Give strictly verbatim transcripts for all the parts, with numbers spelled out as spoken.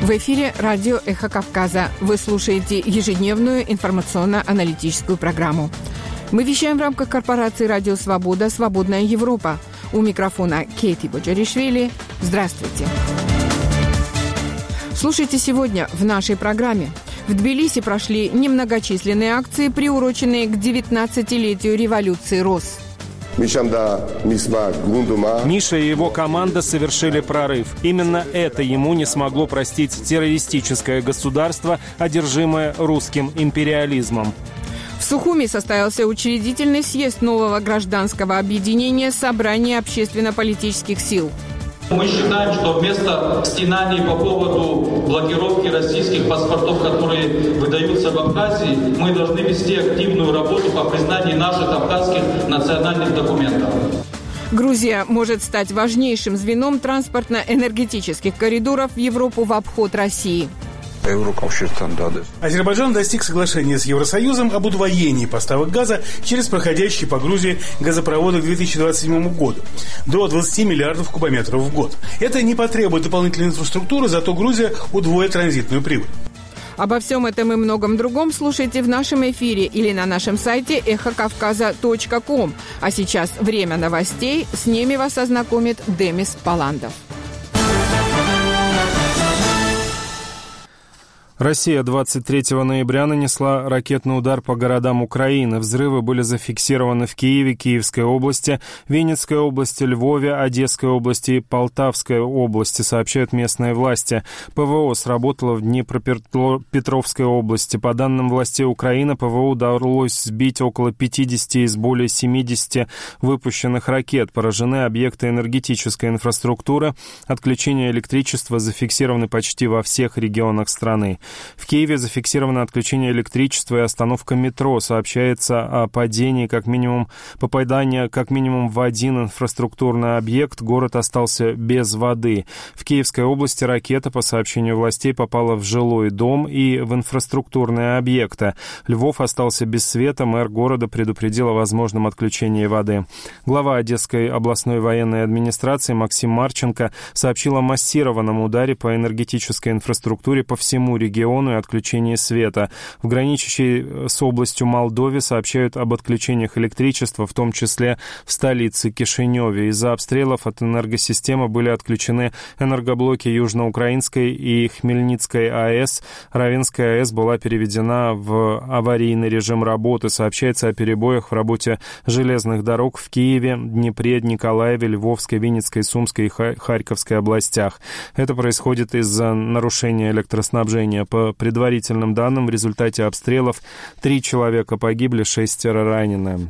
В эфире радио «Эхо Кавказа». Вы слушаете ежедневную информационно-аналитическую программу. Мы вещаем в рамках корпорации «Радио Свобода. Свободная Европа». У микрофона Кейти Боджаришвили. Здравствуйте. Слушайте сегодня в нашей программе. В Тбилиси прошли немногочисленные акции, приуроченные к девятнадцатилетию революции РОС. Миша и его команда совершили прорыв. Именно это ему не смогло простить террористическое государство, одержимое русским империализмом. В Сухуми состоялся учредительный съезд нового гражданского объединения «Собрание общественно-политических сил». Мы считаем, что вместо стенаний по поводу блокировки российских паспортов, которые выдаются в Абхазии, мы должны вести активную работу по признанию наших абхазских национальных документов. Грузия может стать важнейшим звеном транспортно-энергетических коридоров в Европу в обход России. Азербайджан достиг соглашения с Евросоюзом об удвоении поставок газа через проходящие по Грузии газопроводы к две тысячи двадцать седьмому году до двадцати миллиардов кубометров в год. Это не потребует дополнительной инфраструктуры, зато Грузия удвоит транзитную прибыль. Обо всем этом и многом другом слушайте в нашем эфире или на нашем сайте эхо кавказа точка ком. А сейчас время новостей. С ними вас ознакомит Демис Паландов. Россия двадцать третьего ноября нанесла ракетный удар по городам Украины. Взрывы были зафиксированы в Киеве, Киевской области, Винницкой области, Львове, Одесской области и Полтавской области, сообщают местные власти. ПВО сработало в Днепропетровской области. По данным властей Украины, ПВО удалось сбить около пятидесяти из более семидесяти выпущенных ракет. Поражены объекты энергетической инфраструктуры. Отключение электричества зафиксированы почти во всех регионах страны. В Киеве зафиксировано отключение электричества и остановка метро. Сообщается о падении как минимум попадания как минимум в один инфраструктурный объект. Город остался без воды. В Киевской области ракета, по сообщению властей, попала в жилой дом и в инфраструктурные объекты. Львов остался без света. Мэр города предупредил о возможном отключении воды. Глава Одесской областной военной администрации Максим Марченко сообщил о массированном ударе по энергетической инфраструктуре по всему региону. региону и отключении света. В граничащей с областью Молдове сообщают об отключениях электричества, в том числе в столице Кишиневе. Из-за обстрелов от энергосистемы были отключены энергоблоки Южноукраинской и Хмельницкой АЭС. Равенская АЭС была переведена в аварийный режим работы. Сообщается о перебоях в работе железных дорог в Киеве, Днепре, Николаеве, Львовской, Винницкой, Сумской и Харьковской областях. Это происходит из-за нарушения электроснабжения. По предварительным данным, в результате обстрелов три человека погибли, шестеро ранены.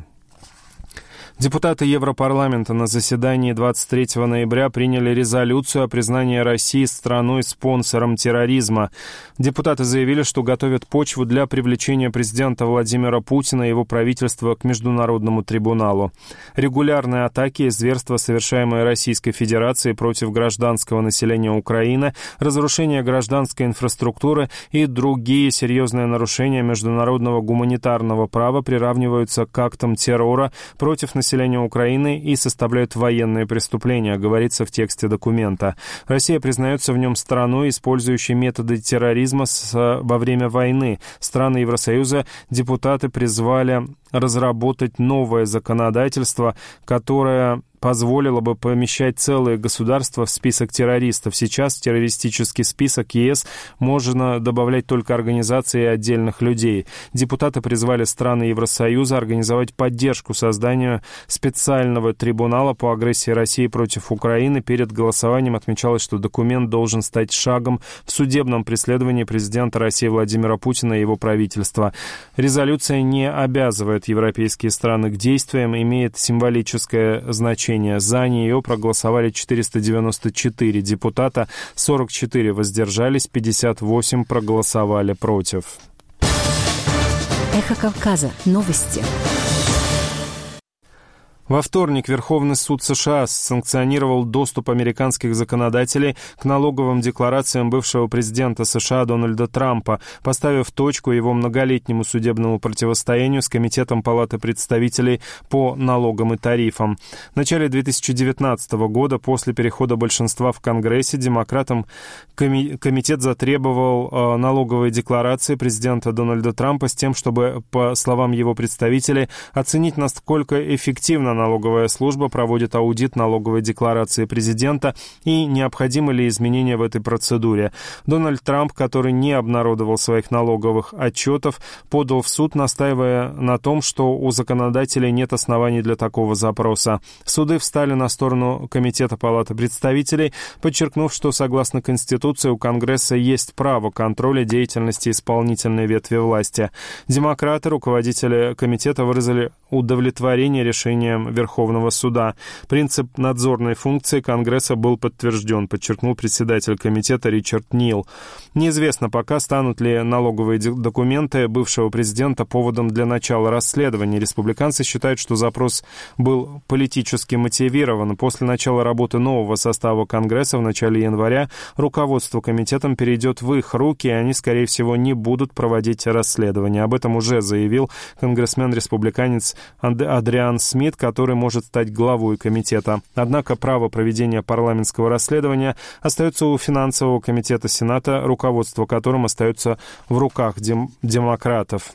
Депутаты Европарламента на заседании двадцать третьего ноября приняли резолюцию о признании России страной-спонсором терроризма. Депутаты заявили, что готовят почву для привлечения президента Владимира Путина и его правительства к Международному трибуналу. Регулярные атаки и зверства, совершаемые Российской Федерацией против гражданского населения Украины, разрушение гражданской инфраструктуры и другие серьезные нарушения международного гуманитарного права приравниваются к актам террора против населения населения Украины и составляют военные преступления, говорится в тексте документа. Россия признается в нем страной, использующей методы терроризма с, во время войны. Страны Евросоюза депутаты призвали разработать новое законодательство, которое позволило бы помещать целые государства в список террористов. Сейчас в террористический список ЕС можно добавлять только организации и отдельных людей. Депутаты призвали страны Евросоюза организовать поддержку созданию специального трибунала по агрессии России против Украины. Перед голосованием отмечалось, что документ должен стать шагом в судебном преследовании президента России Владимира Путина и его правительства. Резолюция не обязывает европейские страны к действиям, имеет символическое значение. За нее проголосовали четыреста девяносто четыре депутата, сорок четыре воздержались, пятьдесят восемь проголосовали против. Эхо Кавказа. Новости. Во вторник Верховный суд США санкционировал доступ американских законодателей к налоговым декларациям бывшего президента США Дональда Трампа, поставив точку его многолетнему судебному противостоянию с Комитетом Палаты представителей по налогам и тарифам. В начале две тысячи девятнадцатого года, после перехода большинства в Конгрессе, демократам коми- комитет затребовал э, налоговые декларации президента Дональда Трампа с тем, чтобы, по словам его представителей, оценить, насколько эффективно налоговая служба проводит аудит налоговой декларации президента и необходимы ли изменения в этой процедуре. Дональд Трамп, который не обнародовал своих налоговых отчетов, подал в суд, настаивая на том, что у законодателей нет оснований для такого запроса. Суды встали на сторону Комитета Палаты представителей, подчеркнув, что согласно Конституции у Конгресса есть право контроля деятельности исполнительной ветви власти. Демократы, руководители комитета, выразили удовлетворение решением Верховного суда. Принцип надзорной функции Конгресса был подтвержден, подчеркнул председатель комитета Ричард Нил. Неизвестно пока, станут ли налоговые документы бывшего президента поводом для начала расследования. Республиканцы считают, что запрос был политически мотивирован. После начала работы нового состава Конгресса в начале января руководство комитетом перейдет в их руки, и они, скорее всего, не будут проводить расследование. Об этом уже заявил конгрессмен-республиканец Адриан Смит, который может стать главой комитета. Однако право проведения парламентского расследования остается у финансового комитета Сената, руководство которым остается в руках дем- демократов.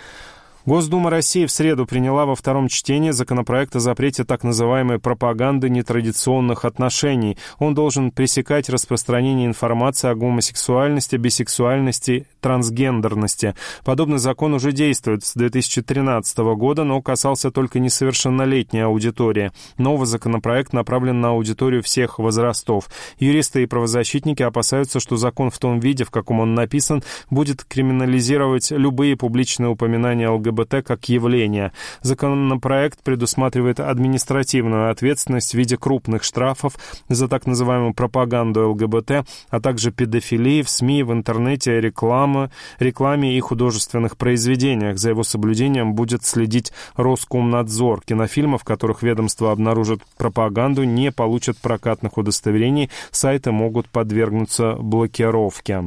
Госдума России в среду приняла во втором чтении законопроект о запрете так называемой пропаганды нетрадиционных отношений. Он должен пресекать распространение информации о гомосексуальности, бисексуальности, трансгендерности. Подобный закон уже действует с две тысячи тринадцатого года, но касался только несовершеннолетней аудитории. Новый законопроект направлен на аудиторию всех возрастов. Юристы и правозащитники опасаются, что закон в том виде, в каком он написан, будет криминализировать любые публичные упоминания ЛГБТ как явление. Законопроект предусматривает административную ответственность в виде крупных штрафов за так называемую пропаганду ЛГБТ, а также педофилии в СМИ, в интернете, рекламы, рекламе и художественных произведениях. За его соблюдением будет следить Роскомнадзор. Кинофильмы, в которых ведомство обнаружит пропаганду, не получат прокатных удостоверений. Сайты могут подвергнуться блокировке.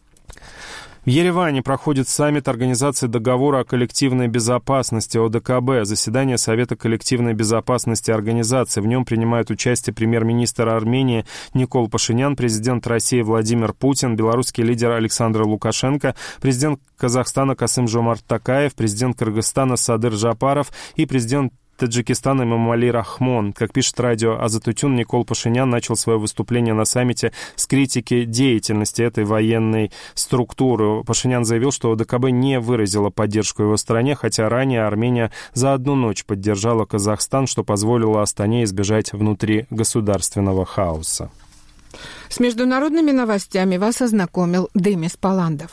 В Ереване проходит саммит Организации договора о коллективной безопасности О Д К Б, заседание Совета коллективной безопасности организации. В нем принимают участие премьер-министр Армении Никол Пашинян, президент России Владимир Путин, белорусский лидер Александр Лукашенко, президент Казахстана Касым-Жомарт Токаев, президент Кыргызстана Садыр Жапаров и президент Таджикистана Эмомали Рахмон. Как пишет радио Азатутюн, Никол Пашинян начал свое выступление на саммите с критики деятельности этой военной структуры. Пашинян заявил, что О Д К Б не выразила поддержку его стране, хотя ранее Армения за одну ночь поддержала Казахстан, что позволило Астане избежать внутригосударственного хаоса. С международными новостями вас ознакомил Демис Паландов.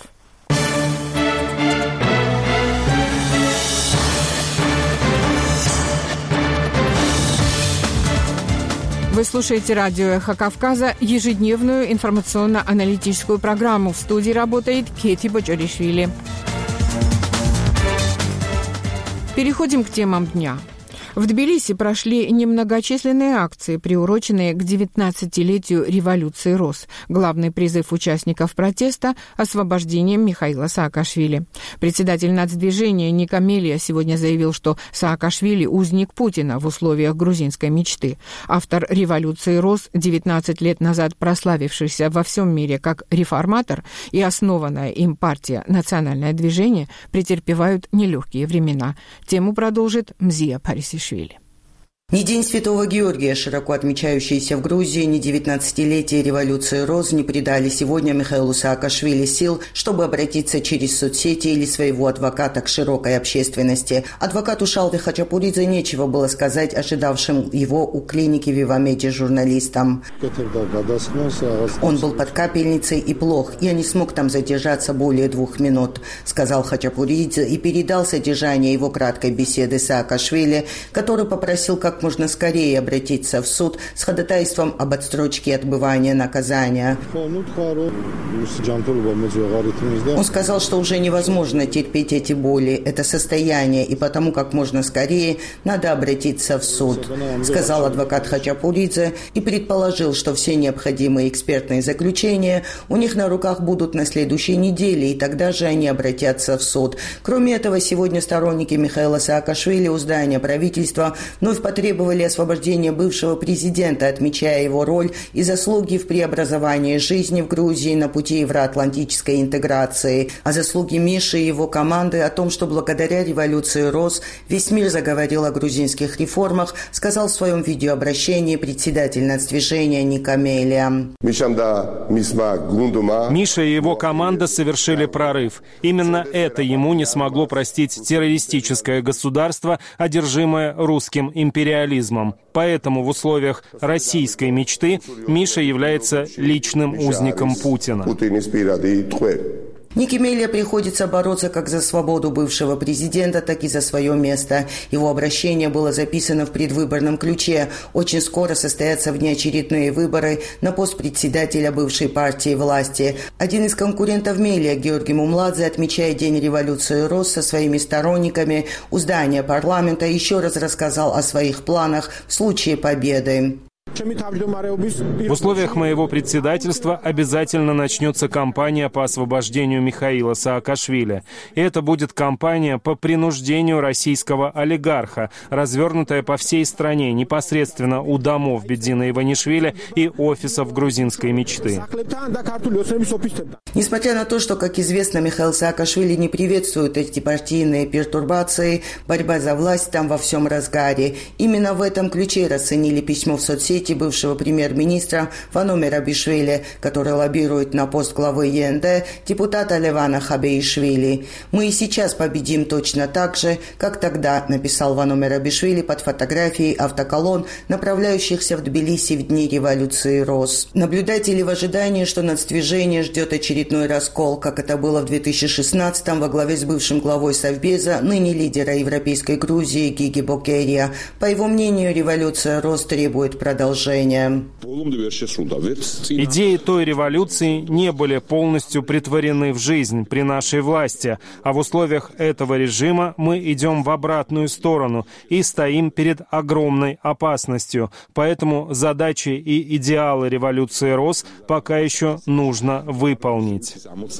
Вы слушаете радио «Эхо Кавказа», ежедневную информационно-аналитическую программу. В студии работает Кети Бочаришвили. Переходим к темам дня. В Тбилиси прошли немногочисленные акции, приуроченные к девятнадцатилетию революции РОС. Главный призыв участников протеста – освобождение Михаила Саакашвили. Председатель нацдвижения Ника Мелия сегодня заявил, что Саакашвили – узник Путина в условиях грузинской мечты. Автор революции РОС, девятнадцать лет назад прославившийся во всем мире как реформатор, и основанная им партия «Национальное движение» претерпевают нелегкие времена. Тему продолжит Мзия Парисишвили. Ни День Святого Георгия, широко отмечающийся в Грузии, ни девятнадцатилетие революции РОС не придали сегодня Михаилу Саакашвили сил, чтобы обратиться через соцсети или своего адвоката к широкой общественности. Адвокату Шалви Хачапуридзе нечего было сказать ожидавшим его у клиники Вивамеди журналистам. Он был под капельницей и плох, я не смог там задержаться более двух минут, сказал Хачапуридзе и передал содержание его краткой беседы Саакашвили, который попросил как как можно скорее обратиться в суд с ходатайством об отсрочке отбывания наказания. Он сказал, что уже невозможно терпеть эти боли, это состояние, и потому как можно скорее надо обратиться в суд, сказал адвокат Хачапуридзе и предположил, что все необходимые экспертные заключения у них на руках будут на следующей неделе, и тогда же они обратятся в суд. Кроме этого, сегодня сторонники Михаила Саакашвили у здания правительства вновь потребовали освобождения бывшего президента, отмечая его роль и заслуги в преобразовании жизни в Грузии на пути евроатлантической интеграции. О заслуге Миши и его команды, о том, что благодаря революции РОС весь мир заговорил о грузинских реформах, сказал в своем видеообращении председатель нацдвижения Ника Мелия. Миша и его команда совершили прорыв. Именно это ему не смогло простить террористическое государство, одержимое русским империализмом. Поэтому в условиях российской мечты Миша является личным узником Путина. Нике Мелия приходится бороться как за свободу бывшего президента, так и за свое место. Его обращение было записано в предвыборном ключе. Очень скоро состоятся внеочередные выборы на пост председателя бывшей партии власти. Один из конкурентов Мелия, Георгий Мумладзе, отмечая День революции РОС со своими сторонниками у здания парламента, еще раз рассказал о своих планах в случае победы. В условиях моего председательства обязательно начнется кампания по освобождению Михаила Саакашвили. И это будет кампания по принуждению российского олигарха, развернутая по всей стране, непосредственно у домов Бедзина Иванишвили и офисов грузинской мечты. Несмотря на то, что, как известно, Михаил Саакашвили не приветствует эти партийные пертурбации, борьба за власть там во всем разгаре. Именно в этом ключе расценили письмо в соцсети бывшего премьер-министра Ваномира Абишвили, который лоббирует на пост главы ЕНД депутата Левана Хабеишвили. «Мы и сейчас победим точно так же, как тогда», написал Ваномир Абишвили под фотографией автоколонн, направляющихся в Тбилиси в дни революции РОС. Наблюдатели в ожидании, что нацдвижение ждет очередной раскол, как это было в две тысячи шестнадцатом во главе с бывшим главой Совбеза, ныне лидера Европейской Грузии Гиги Бокерия. По его мнению, революция РОС требует продолжения. Идеи той революции не были полностью претворены в жизнь при нашей власти, а в условиях этого режима мы идем в обратную сторону и стоим перед огромной опасностью. Поэтому задачи и идеалы революции РОС пока еще нужно выполнить.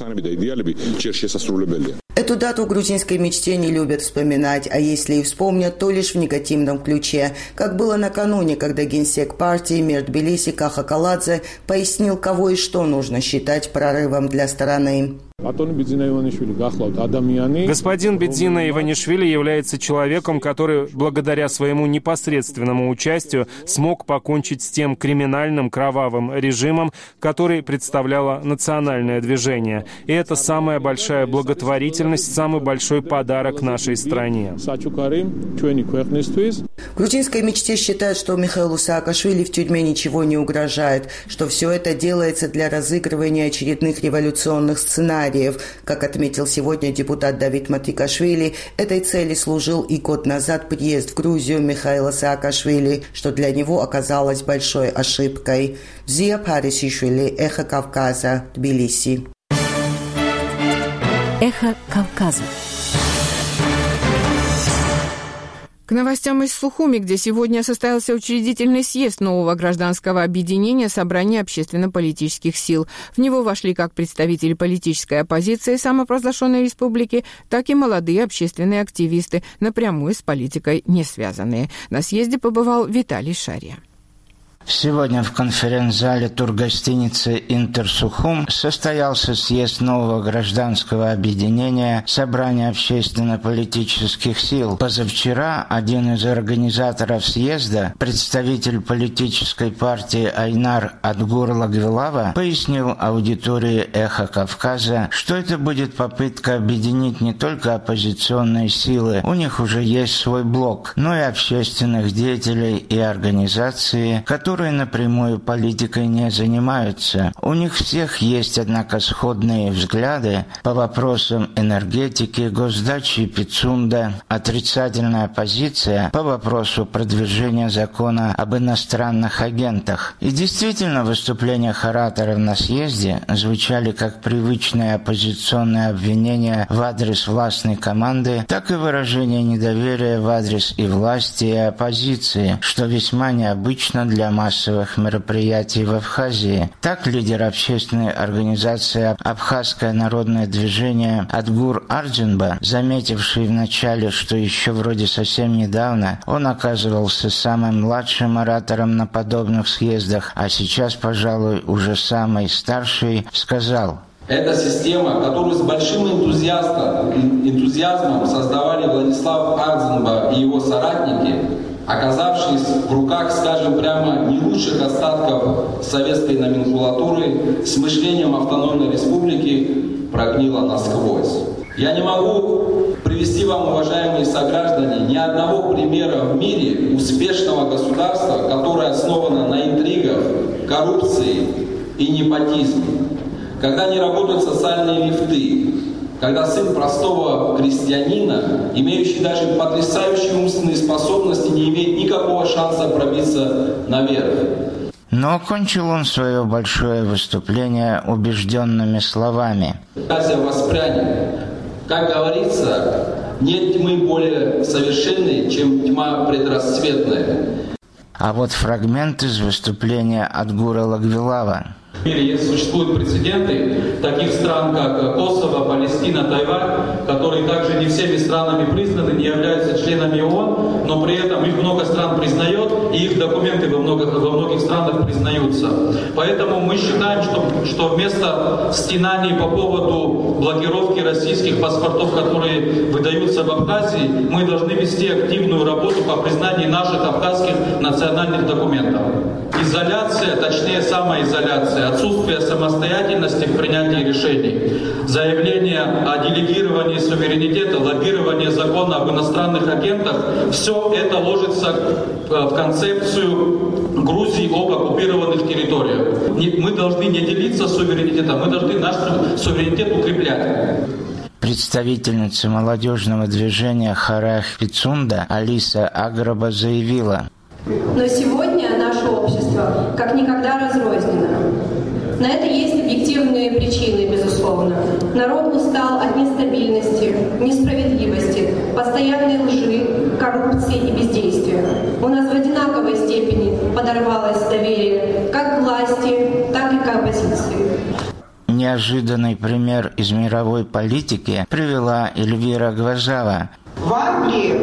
Эту дату в грузинской мечте не любят вспоминать, а если и вспомнят, то лишь в негативном ключе, как было накануне, когда генсек партии мэр Тбилиси Каха Каладзе пояснил, кого и что нужно считать прорывом для страны. Господин Бедзина Иванишвили является человеком, который благодаря своему непосредственному участию смог покончить с тем криминальным кровавым режимом, который представляло национальное движение. И это самая большая благотворительность, самый большой подарок нашей стране. В грузинской мечте считают, что Михаилу Саакашвили в тюрьме ничего не угрожает, что все это делается для разыгрывания очередных революционных сценариев. Как отметил сегодня депутат Давид Матикашвили, этой цели служил и год назад приезд в Грузию Михаила Саакашвили, что для него оказалось большой ошибкой. Зия Парисишвили, Эхо Кавказа, Тбилиси. Эхо Кавказа. К новостям из Сухуми, где сегодня состоялся учредительный съезд нового гражданского объединения «Собрание общественно-политических сил». В него вошли как представители политической оппозиции самопровозглашенной республики, так и молодые общественные активисты, напрямую с политикой не связанные. На съезде побывал Виталий Шария. Сегодня в конференц-зале тургостиницы «Интерсухум» состоялся съезд нового гражданского объединения «Собрание общественно-политических сил». Позавчера один из организаторов съезда, представитель политической партии Айнар Адгур-Лагвилава, пояснил аудитории «Эхо Кавказа», что это будет попытка объединить не только оппозиционные силы, у них уже есть свой блок, но и общественных деятелей и организации, которые которые напрямую политикой не занимаются. У них всех есть, однако, сходные взгляды по вопросам энергетики, госдачи Пицунда, отрицательная позиция по вопросу продвижения закона об иностранных агентах. И действительно, в выступлениях ораторов на съезде звучали как привычные оппозиционные обвинения в адрес властной команды, так и выражение недоверия в адрес и власти, и оппозиции, что весьма необычно для массовых мероприятий в Абхазии. Так лидер общественной организации «Абхазское народное движение» Адгур Ардзинба, заметивший вначале, что еще вроде совсем недавно он оказывался самым младшим оратором на подобных съездах, а сейчас, пожалуй, уже самый старший, сказал: «Эта система, которую с большим энтузиазмом, энтузиазмом создавали Владислав Ардзинба и его соратники, оказавшись в руках, скажем прямо, не лучших остатков советской номенклатуры, с мышлением автономной республики прогнила насквозь. Я не могу привести вам, уважаемые сограждане, ни одного примера в мире успешного государства, которое основано на интригах, коррупции и непотизме. Когда не работают социальные лифты, когда сын простого крестьянина, имеющий даже потрясающие умственные способности, не имеет никакого шанса пробиться наверх». Но окончил он свое большое выступление убежденными словами: «Азия воспрянет. Как говорится, нет тьмы более совершенной, чем тьма предрассветная». А вот фрагмент из выступления Адгура Лагвилава. В мире есть, существуют прецеденты таких стран, как Косово, Палестина, Тайвань, которые также не всеми странами признаны, не являются членами ООН, но при этом их много стран признает, и их документы во многих, во многих странах признаются. Поэтому мы считаем, что, что вместо стенаний по поводу блокировки российских паспортов, которые выдаются в Абхазии, мы должны вести активную работу по признанию наших абхазских национальных документов. Изоляция, точнее самоизоляция, отсутствие самостоятельности в принятии решений, заявление о делегировании суверенитета, лоббирование закона об иностранных агентах, все это ложится в концепцию Грузии об оккупированных территориях. Мы должны не делиться суверенитетом, мы должны наш суверенитет укреплять. Представительница молодежного движения Харах Пицунда Алиса Аграба заявила: «Но сегодня наше общество как никогда разрознено. На это есть объективные причины, безусловно. Народ устал от нестабильности, несправедливости, постоянной лжи, коррупции и бездействия. У нас в одинаковой степени подорвалось доверие как к власти, так и к оппозиции». Неожиданный пример из мировой политики привела Эльвира Гвоздава. В Англии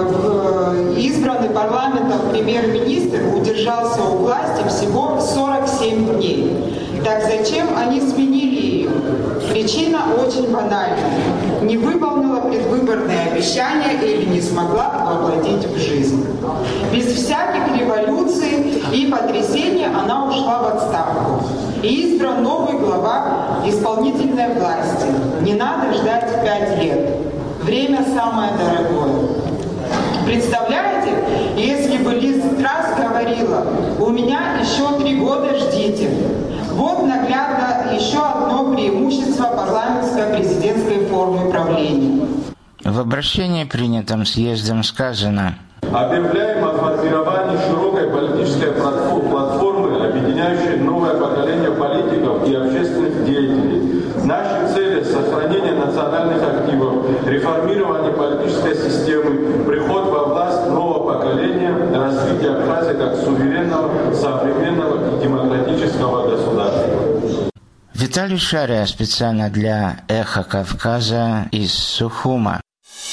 избранный парламентом премьер-министр удержался у власти всего сорок семь дней. Так зачем они сменили ее? Причина очень банальна. Не выполнила предвыборные обещания или не смогла воплотить в жизнь. Без всяких революций и потрясений она ушла в отставку. И избран новый глава исполнительной власти. Не надо ждать пять лет. Время самое дорогое. Представляете, если бы Лиз Трасс говорила: «У меня еще три года, ждите». Вот наглядно еще одно преимущество парламентско-президентской формы правления. В обращении, принятом съездом, сказано: «Объявляем о формировании широкой политической платформы, объединяющей новое поколение политиков и общественных деятелей. Наши цели – сохранение национальных активов, реформирование политической системы, приход во власть нового поколения, развитие Абхазии как суверенного, современного и демократического государства». Виталий Шария специально для «Эхо Кавказа» из Сухума.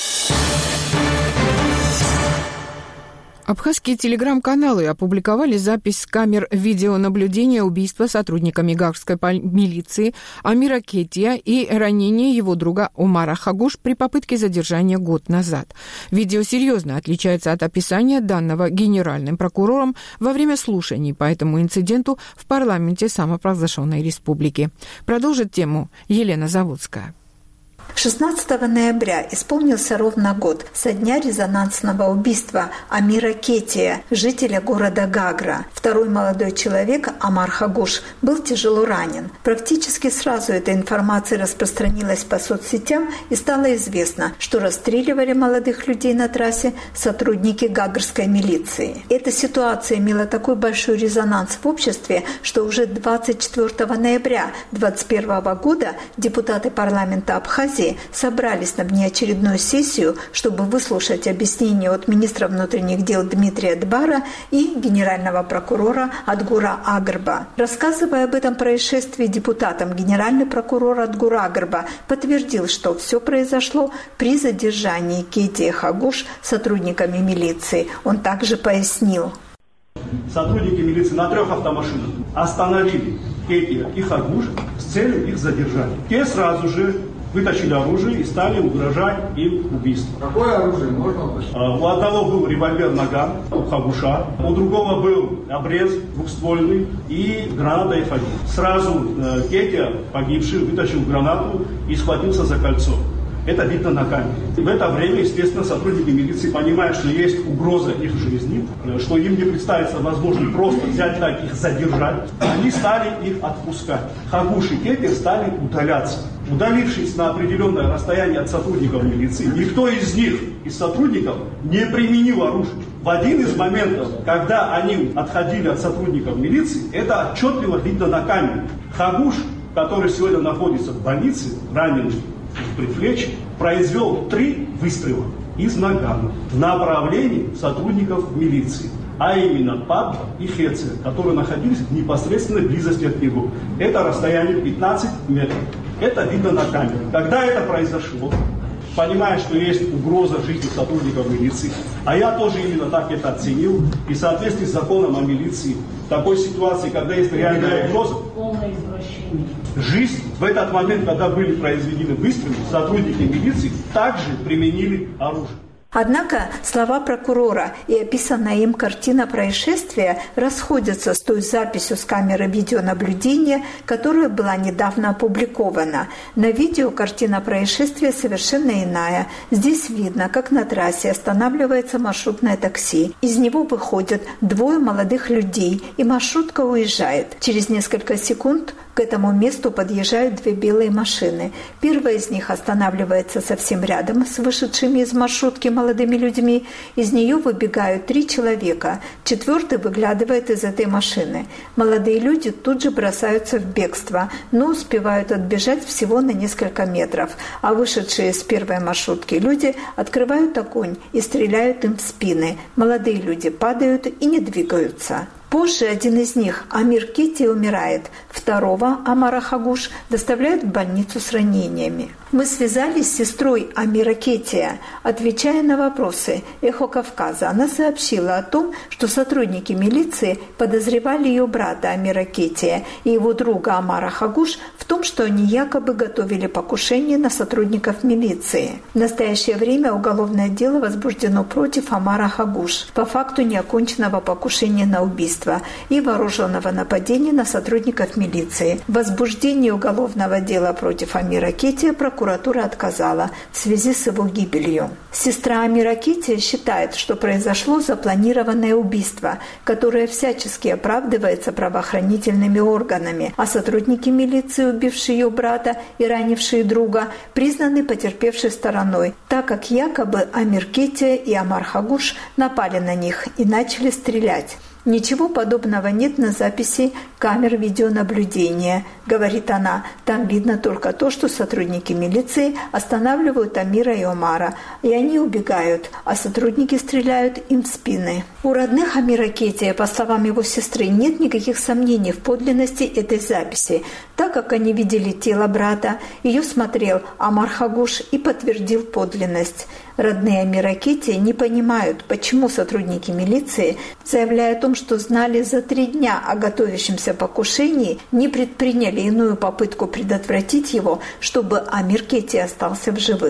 Абхазские телеграм-каналы опубликовали запись с камер видеонаблюдения убийства сотрудниками гаагской милиции Амира Кетия и ранения его друга Умара Хагуш при попытке задержания год назад. Видео серьезно отличается от описания данного генеральным прокурором во время слушаний по этому инциденту в парламенте самопровозглашенной республики. Продолжит тему Елена Заводская. шестнадцатого ноября исполнился ровно год со дня резонансного убийства Амира Кетия, жителя города Гагра. Второй молодой человек, Омар Хагуш, был тяжело ранен. Практически сразу эта информация распространилась по соцсетям и стало известно, что расстреливали молодых людей на трассе сотрудники гагрской милиции. Эта ситуация имела такой большой резонанс в обществе, что уже двадцать четвёртого ноября две тысячи двадцать первого года депутаты парламента Абхазии собрались на внеочередную сессию, чтобы выслушать объяснения от министра внутренних дел Дмитрия Дбара и генерального прокурора Адгура Агрба. Рассказывая об этом происшествии депутатам, генеральный прокурор Адгур Агрба подтвердил, что все произошло при задержании Кетия Хагуш сотрудниками милиции. Он также пояснил. Сотрудники милиции на трех автомашинах остановили Кетия и Хагуш с целью их задержать. Те сразу же вытащили оружие и стали угрожать им убийством. Какое оружие можно уточнить? У одного был револьвер «Наган», у Хагуша, у другого был обрез двухствольный и граната эф один. Сразу э, Кетия, погибший, вытащил гранату и схватился за кольцо. Это видно на камере. В это время, естественно, сотрудники милиции, понимая, что есть угроза их жизни, что им не представится возможность просто взять так их задержать, они стали их отпускать. Хагуш и Кетия стали удаляться. Удалившись на определенное расстояние от сотрудников милиции, никто из них, из сотрудников, не применил оружие. В один из моментов, когда они отходили от сотрудников милиции, это отчетливо видно на камере. Хагуш, который сегодня находится в больнице, раненый в предплечье, произвел три выстрела из нагана в направлении сотрудников милиции, а именно Пабба и Хеция, которые находились в непосредственной близости от него. Это расстояние пятнадцать метров. Это видно на камере. Когда это произошло, понимая, что есть угроза жизни сотрудников милиции, а я тоже именно так это оценил, и в соответствии с законом о милиции, в такой ситуации, когда есть реальная угроза, жизнь в этот момент, когда были произведены выстрелы, сотрудники милиции также применили оружие. Однако слова прокурора и описанная им картина происшествия расходятся с той записью с камеры видеонаблюдения, которая была недавно опубликована. На видео картина происшествия совершенно иная. Здесь видно, как на трассе останавливается маршрутное такси. Из него выходят двое молодых людей, и маршрутка уезжает. Через несколько секунд к этому месту подъезжают две белые машины. Первая из них останавливается совсем рядом с вышедшими из маршрутки молодыми людьми. Из нее выбегают три человека. Четвертый выглядывает из этой машины. Молодые люди тут же бросаются в бегство, но успевают отбежать всего на несколько метров. А вышедшие из первой маршрутки люди открывают огонь и стреляют им в спины. Молодые люди падают и не двигаются. Позже один из них, Амир Кетия, умирает. Второго, Омара Хагуш, доставляют в больницу с ранениями. Мы связались с сестрой Амира Кетия. Отвечая на вопросы «Эхо Кавказа», она сообщила о том, что сотрудники милиции подозревали ее брата Амира Кетия и его друга Омара Хагуш в том, что они якобы готовили покушение на сотрудников милиции. В настоящее время уголовное дело возбуждено против Омара Хагуш по факту неоконченного покушения на убийство и вооруженного нападения на сотрудников милиции. В возбуждении уголовного дела против Амира Кетия прокуратура отказала в связи с его гибелью. Сестра Амира Кетия считает, что произошло запланированное убийство, которое всячески оправдывается правоохранительными органами, а сотрудники милиции, убившие ее брата и ранившие друга, признаны потерпевшей стороной, так как якобы Амир Кетия и Омар Хагуш напали на них и начали стрелять. «Ничего подобного нет на записи камер видеонаблюдения», — говорит она. «Там видно только то, что сотрудники милиции останавливают Амира и Омара, и они убегают, а сотрудники стреляют им в спины». У родных Амира Кетия, по словам его сестры, нет никаких сомнений в подлинности этой записи, так как они видели тело брата, ее смотрел Омар Хагуш и подтвердил подлинность. Родные Амира Кетия не понимают, почему сотрудники милиции, заявляя о том, что знали за три дня о готовящемся покушении, не предприняли иную попытку предотвратить его, чтобы Амир Кетия остался в живых.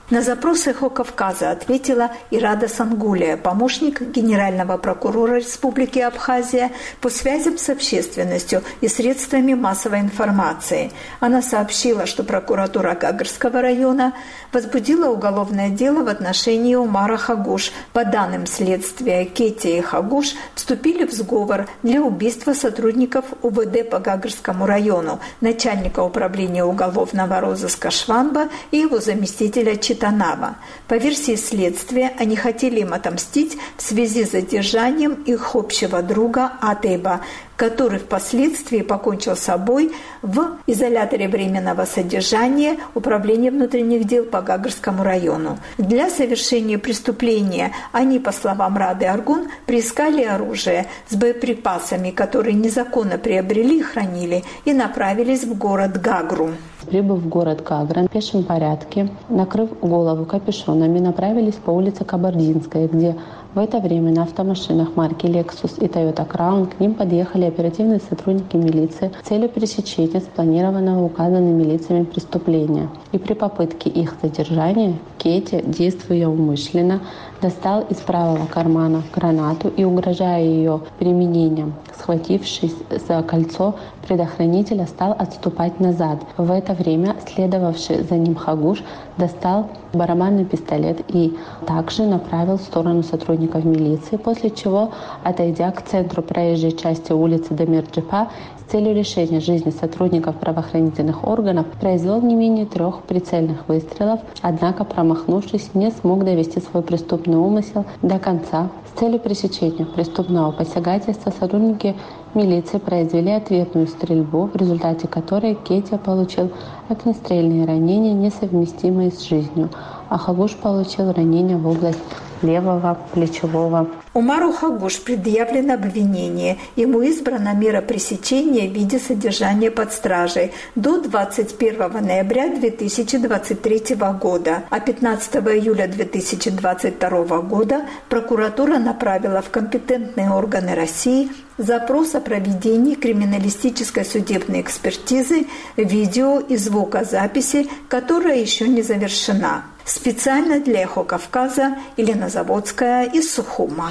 На запрос «Эхо Кавказа» ответила Ирада Сангулия, помощник генерального прокурора Республики Абхазия по связям с общественностью и средствами массовой информации. Она сообщила, что прокуратура Гагарского района возбудила уголовное дело в отношении Умара Хагуш. По данным следствия, Кетя и Хагуш вступили в сговор для убийства сотрудников УВД по Гагарскому району, начальника управления уголовного розыска Шванба и его заместителя Читанова. По версии следствия, они хотели им отомстить в связи с задержанием их общего друга Атейба, который впоследствии покончил с собой в изоляторе временного содержания Управления внутренних дел по Гагарскому району. Для совершения преступления они, по словам Рады Аргун, приискали оружие с боеприпасами, которые незаконно приобрели и хранили, и направились в город Гагру. Прибыв в город Гагра в пешем порядке, накрыв голову капюшонами, направились по улице Кабардинская, где в это время на автомашинах марки Lexus и Toyota Crown к ним подъехали оперативные сотрудники милиции с целью пресечения спланированного указанными лицами преступления. И при попытке их задержания Кетя, действуя умышленно, достал из правого кармана гранату и, угрожая ее применением, схватившись за кольцо предохранителя, стал отступать назад. В это время следовавший за ним Хагуш достал барабанный пистолет и также направил в сторону сотрудников милиции, после чего, отойдя к центру проезжей части улицы Дамир-Джипа, с целью решения жизни сотрудников правоохранительных органов, произвел не менее трех прицельных выстрелов, однако, промахнувшись, не смог довести свой преступный умысел до конца. С целью пресечения преступного посягательства сотрудники милиции произвели ответную стрельбу, в результате которой Кетя получил огнестрельные ранения, несовместимые с жизнью, а Хагуш получил ранения в область левого плечевого. Умару Хагуш предъявлено обвинение. Ему избрана мера пресечения в виде содержания под стражей до двадцать первого ноября две тысячи двадцать третьего года. А пятнадцатого июля две тысячи двадцать второго года прокуратура направила в компетентные органы России запрос о проведении криминалистической судебной экспертизы видео и звукозаписи, которая еще не завершена. Специально для «Эхо Кавказа» Елена Заводская из Сухума.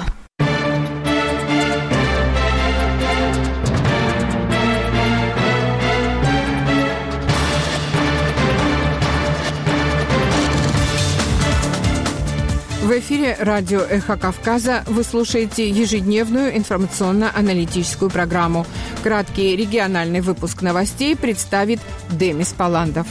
В эфире радио «Эхо Кавказа» вы слушаете ежедневную информационно-аналитическую программу. Краткий региональный выпуск новостей представит Демис Паландов.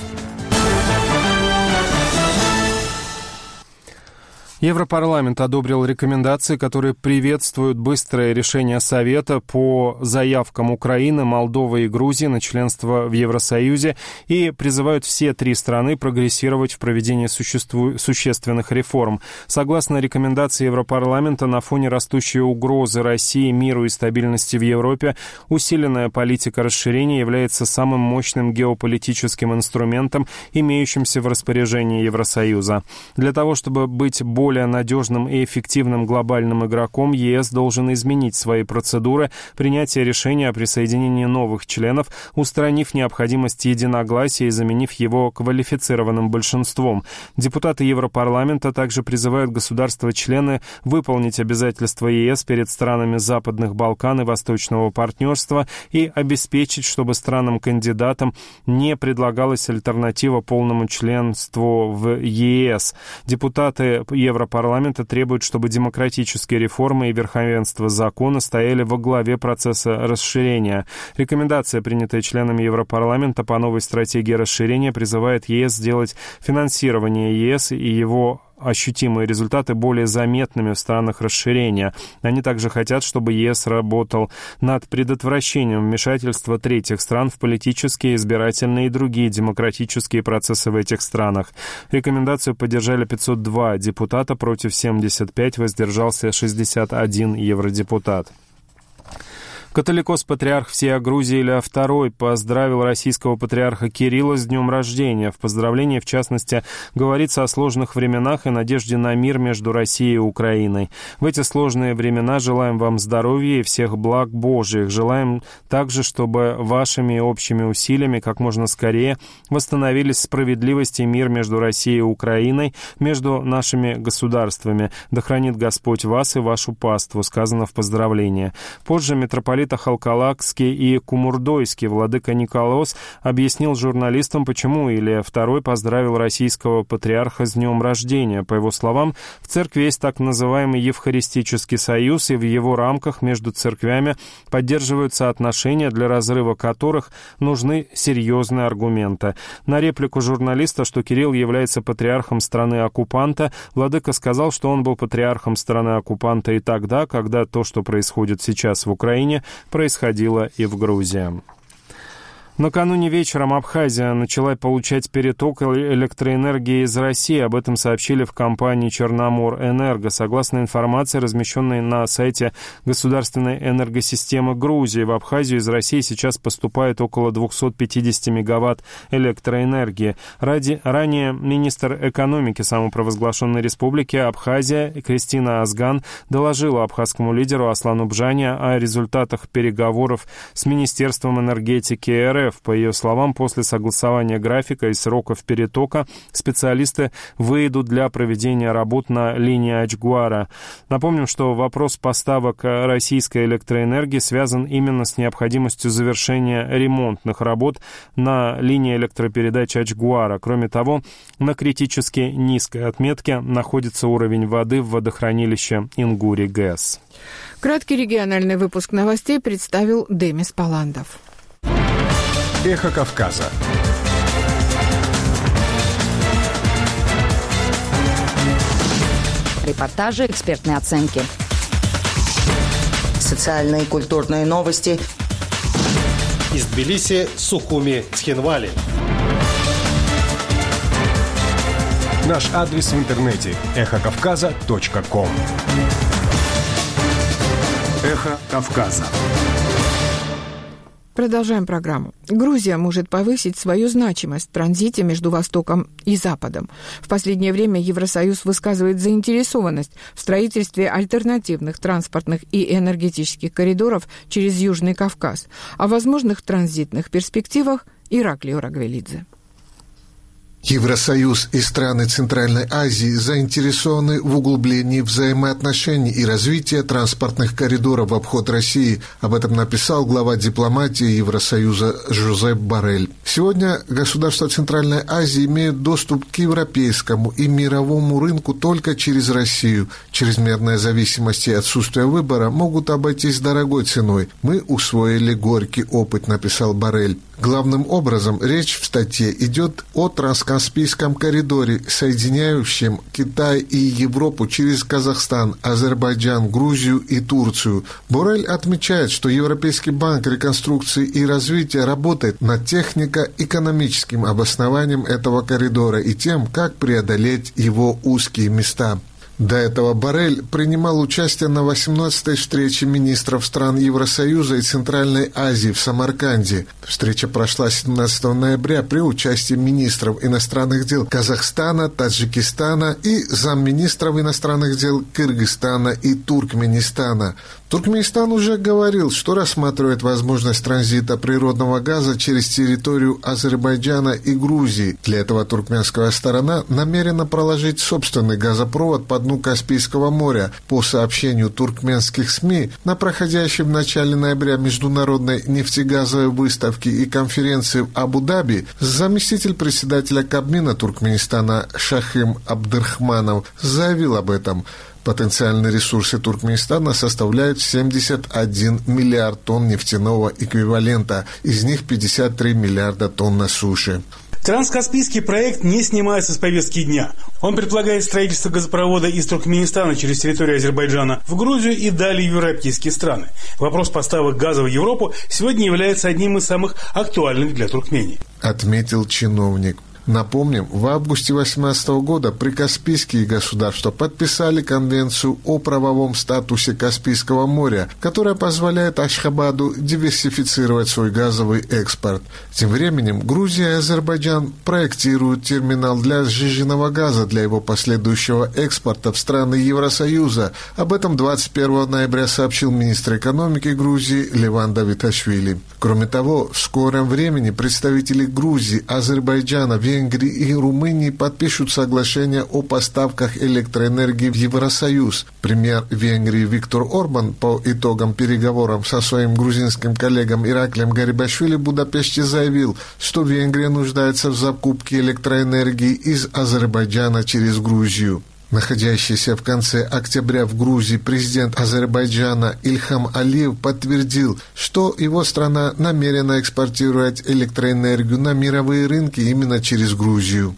Европарламент одобрил рекомендации, которые приветствуют быстрое решение Совета по заявкам Украины, Молдовы и Грузии на членство в Евросоюзе и призывают все три страны прогрессировать в проведении существу... существенных реформ. Согласно рекомендации Европарламента, на фоне растущей угрозы России, миру и стабильности в Европе, усиленная политика расширения является самым мощным геополитическим инструментом, имеющимся в распоряжении Евросоюза. Для того, чтобы быть более более надежным и эффективным глобальным игроком, ЕС должен изменить свои процедуры принятия решения о присоединении новых членов, устранив необходимость единогласия и заменив его квалифицированным большинством. Депутаты Европарламента также призывают государства-члены выполнить обязательства ЕС перед странами Западных Балкан и Восточного партнерства и обеспечить, чтобы странам-кандидатам не предлагалась альтернатива полному членству в ЕС. Депутаты Европарламента требуют, чтобы демократические реформы и верховенство закона стояли во главе процесса расширения. Рекомендация, принятая членами Европарламента по новой стратегии расширения, призывает ЕС сделать финансирование ЕС и его ощутимые результаты более заметными в странах расширения. Они также хотят, чтобы ЕС работал над предотвращением вмешательства третьих стран в политические, избирательные и другие демократические процессы в этих странах. Рекомендацию поддержали пятьсот два депутата, против семьдесят пять, воздержался шестьдесят один евродепутат. Католикос-патриарх всея Грузии Илья второй поздравил российского патриарха Кирилла с днем рождения. В поздравлении, в частности, говорится о сложных временах и надежде на мир между Россией и Украиной. В эти сложные времена желаем вам здоровья и всех благ Божьих. Желаем также, чтобы вашими общими усилиями как можно скорее восстановились справедливость и мир между Россией и Украиной, между нашими государствами. Да хранит Господь вас и вашу паству, сказано в поздравлении. Позже митрополит Халкалакский и Кумурдойский владыка Николаос объяснил журналистам, почему Илья второй поздравил российского патриарха с днем рождения. По его словам, в церкви есть так называемый Евхаристический союз, и в его рамках между церквями поддерживаются отношения, для разрыва которых нужны серьезные аргументы. На реплику журналиста, что Кирилл является патриархом страны-оккупанта, владыка сказал, что он был патриархом страны-оккупанта и тогда, когда то, что происходит сейчас в Украине, происходило и в Грузии. Накануне вечером Абхазия начала получать переток электроэнергии из России. Об этом сообщили в компании «Черноморэнерго». Согласно информации, размещенной на сайте Государственной энергосистемы Грузии, в Абхазию из России сейчас поступает около двести пятьдесят мегаватт электроэнергии. Ради... Ранее министр экономики самопровозглашенной республики Абхазия Кристина Азган доложила абхазскому лидеру Аслану Бжане о результатах переговоров с Министерством энергетики РФ. По ее словам, после согласования графика и сроков перетока специалисты выйдут для проведения работ на линии Ачгуара. Напомним, что вопрос поставок российской электроэнергии связан именно с необходимостью завершения ремонтных работ на линии электропередач Ачгуара. Кроме того, на критически низкой отметке находится уровень воды в водохранилище Ингури-ГЭС. Краткий региональный выпуск новостей представил Демис Паландов. Эхо Кавказа. Репортажи, экспертные оценки. Социальные и культурные новости. Из Тбилиси, Сухуми, Цхинвали. Наш адрес в интернете – эхо кавказа точка ком. Эхо Кавказа. Продолжаем программу. Грузия может повысить свою значимость в транзите между Востоком и Западом. В последнее время Евросоюз высказывает заинтересованность в строительстве альтернативных транспортных и энергетических коридоров через Южный Кавказ. О возможных транзитных перспективах Ираклий Орагвелидзе. Евросоюз и страны Центральной Азии заинтересованы в углублении взаимоотношений и развитии транспортных коридоров в обход России. Об этом написал глава дипломатии Евросоюза Жозеп Боррель. Сегодня государства Центральной Азии имеют доступ к европейскому и мировому рынку только через Россию. Чрезмерная зависимость и отсутствие выбора могут обойтись дорогой ценой. Мы усвоили горький опыт, написал Боррель. Главным образом речь в статье идет о Транскаспийском коридоре, соединяющем Китай и Европу через Казахстан, Азербайджан, Грузию и Турцию. Боррель отмечает, что Европейский банк реконструкции и развития работает над технико-экономическим обоснованием этого коридора и тем, как преодолеть его узкие места. До этого Боррель принимал участие на восемнадцатой встрече министров стран Евросоюза и Центральной Азии в Самарканде. Встреча прошла семнадцатого ноября при участии министров иностранных дел Казахстана, Таджикистана и замминистров иностранных дел Кыргызстана и Туркменистана. Туркменистан уже говорил, что рассматривает возможность транзита природного газа через территорию Азербайджана и Грузии. Для этого туркменская сторона намерена проложить собственный газопровод по дну Каспийского моря. По сообщению туркменских СМИ, на проходящей в начале ноября международной нефтегазовой выставке и конференции в Абу-Даби заместитель председателя Кабмина Туркменистана Шахим Абдырхманов заявил об этом. Потенциальные ресурсы Туркменистана составляют семьдесят один миллиард тонн нефтяного эквивалента, из них пятьдесят три миллиарда тонн на суше. Транскаспийский проект не снимается с повестки дня. Он предполагает строительство газопровода из Туркменистана через территорию Азербайджана в Грузию и далее в европейские страны. Вопрос поставок газа в Европу сегодня является одним из самых актуальных для Туркмении, отметил чиновник. Напомним, в августе две тысячи восемнадцатого года прикаспийские государства подписали Конвенцию о правовом статусе Каспийского моря, которая позволяет Ашхабаду диверсифицировать свой газовый экспорт. Тем временем Грузия и Азербайджан проектируют терминал для сжиженного газа для его последующего экспорта в страны Евросоюза. Об этом двадцать первого ноября сообщил министр экономики Грузии Леван Давиташвили. Кроме того, в скором времени представители Грузии, Азербайджана, Венгрии и Румынии подпишут соглашение о поставках электроэнергии в Евросоюз. Премьер Венгрии Виктор Орбан по итогам переговоров со своим грузинским коллегом Ираклием Гарибашвили в Будапеште заявил, что Венгрия нуждается в закупке электроэнергии из Азербайджана через Грузию. Находящийся в конце октября в Грузии президент Азербайджана Ильхам Алиев подтвердил, что его страна намерена экспортировать электроэнергию на мировые рынки именно через Грузию.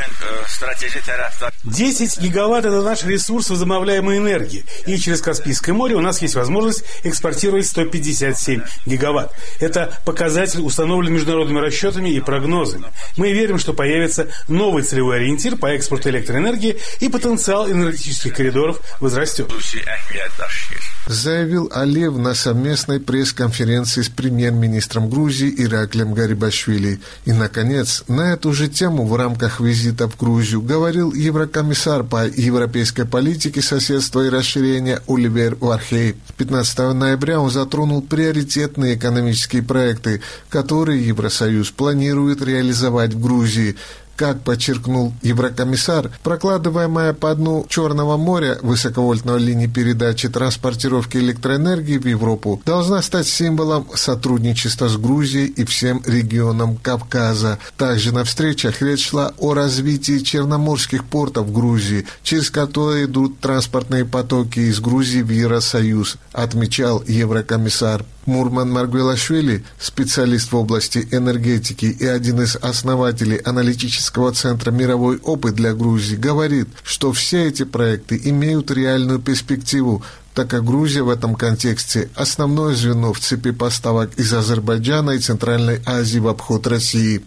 десять гигаватт – это наш ресурс возобновляемой энергии, и через Каспийское море у нас есть возможность экспортировать сто пятьдесят семь гигаватт. Это показатель, установленный международными расчетами и прогнозами. Мы верим, что появится новый целевой ориентир по экспорту электроэнергии, и потенциал энергетических коридоров возрастет. Заявил Алиев на совместной пресс-конференции с премьер-министром Грузии Ираклием Гарибашвили. И, наконец, на эту же тему в рамках визита в Грузию говорил еврокомиссар по европейской политике, соседства и расширения Оливер Вархей. пятнадцатого ноября он затронул приоритетные экономические проекты, которые Евросоюз планирует реализовать в Грузии. Как подчеркнул еврокомиссар, прокладываемая по дну Черного моря высоковольтной линии передачи транспортировки электроэнергии в Европу должна стать символом сотрудничества с Грузией и всем регионом Кавказа. Также на встречах речь шла о развитии черноморских портов в Грузии, через которые идут транспортные потоки из Грузии в Евросоюз, отмечал еврокомиссар. Мурман Маргвелашвили, специалист в области энергетики и один из основателей аналитического центра «Мировой опыт для Грузии», говорит, что все эти проекты имеют реальную перспективу, так как Грузия в этом контексте основное звено в цепи поставок из Азербайджана и Центральной Азии в обход России.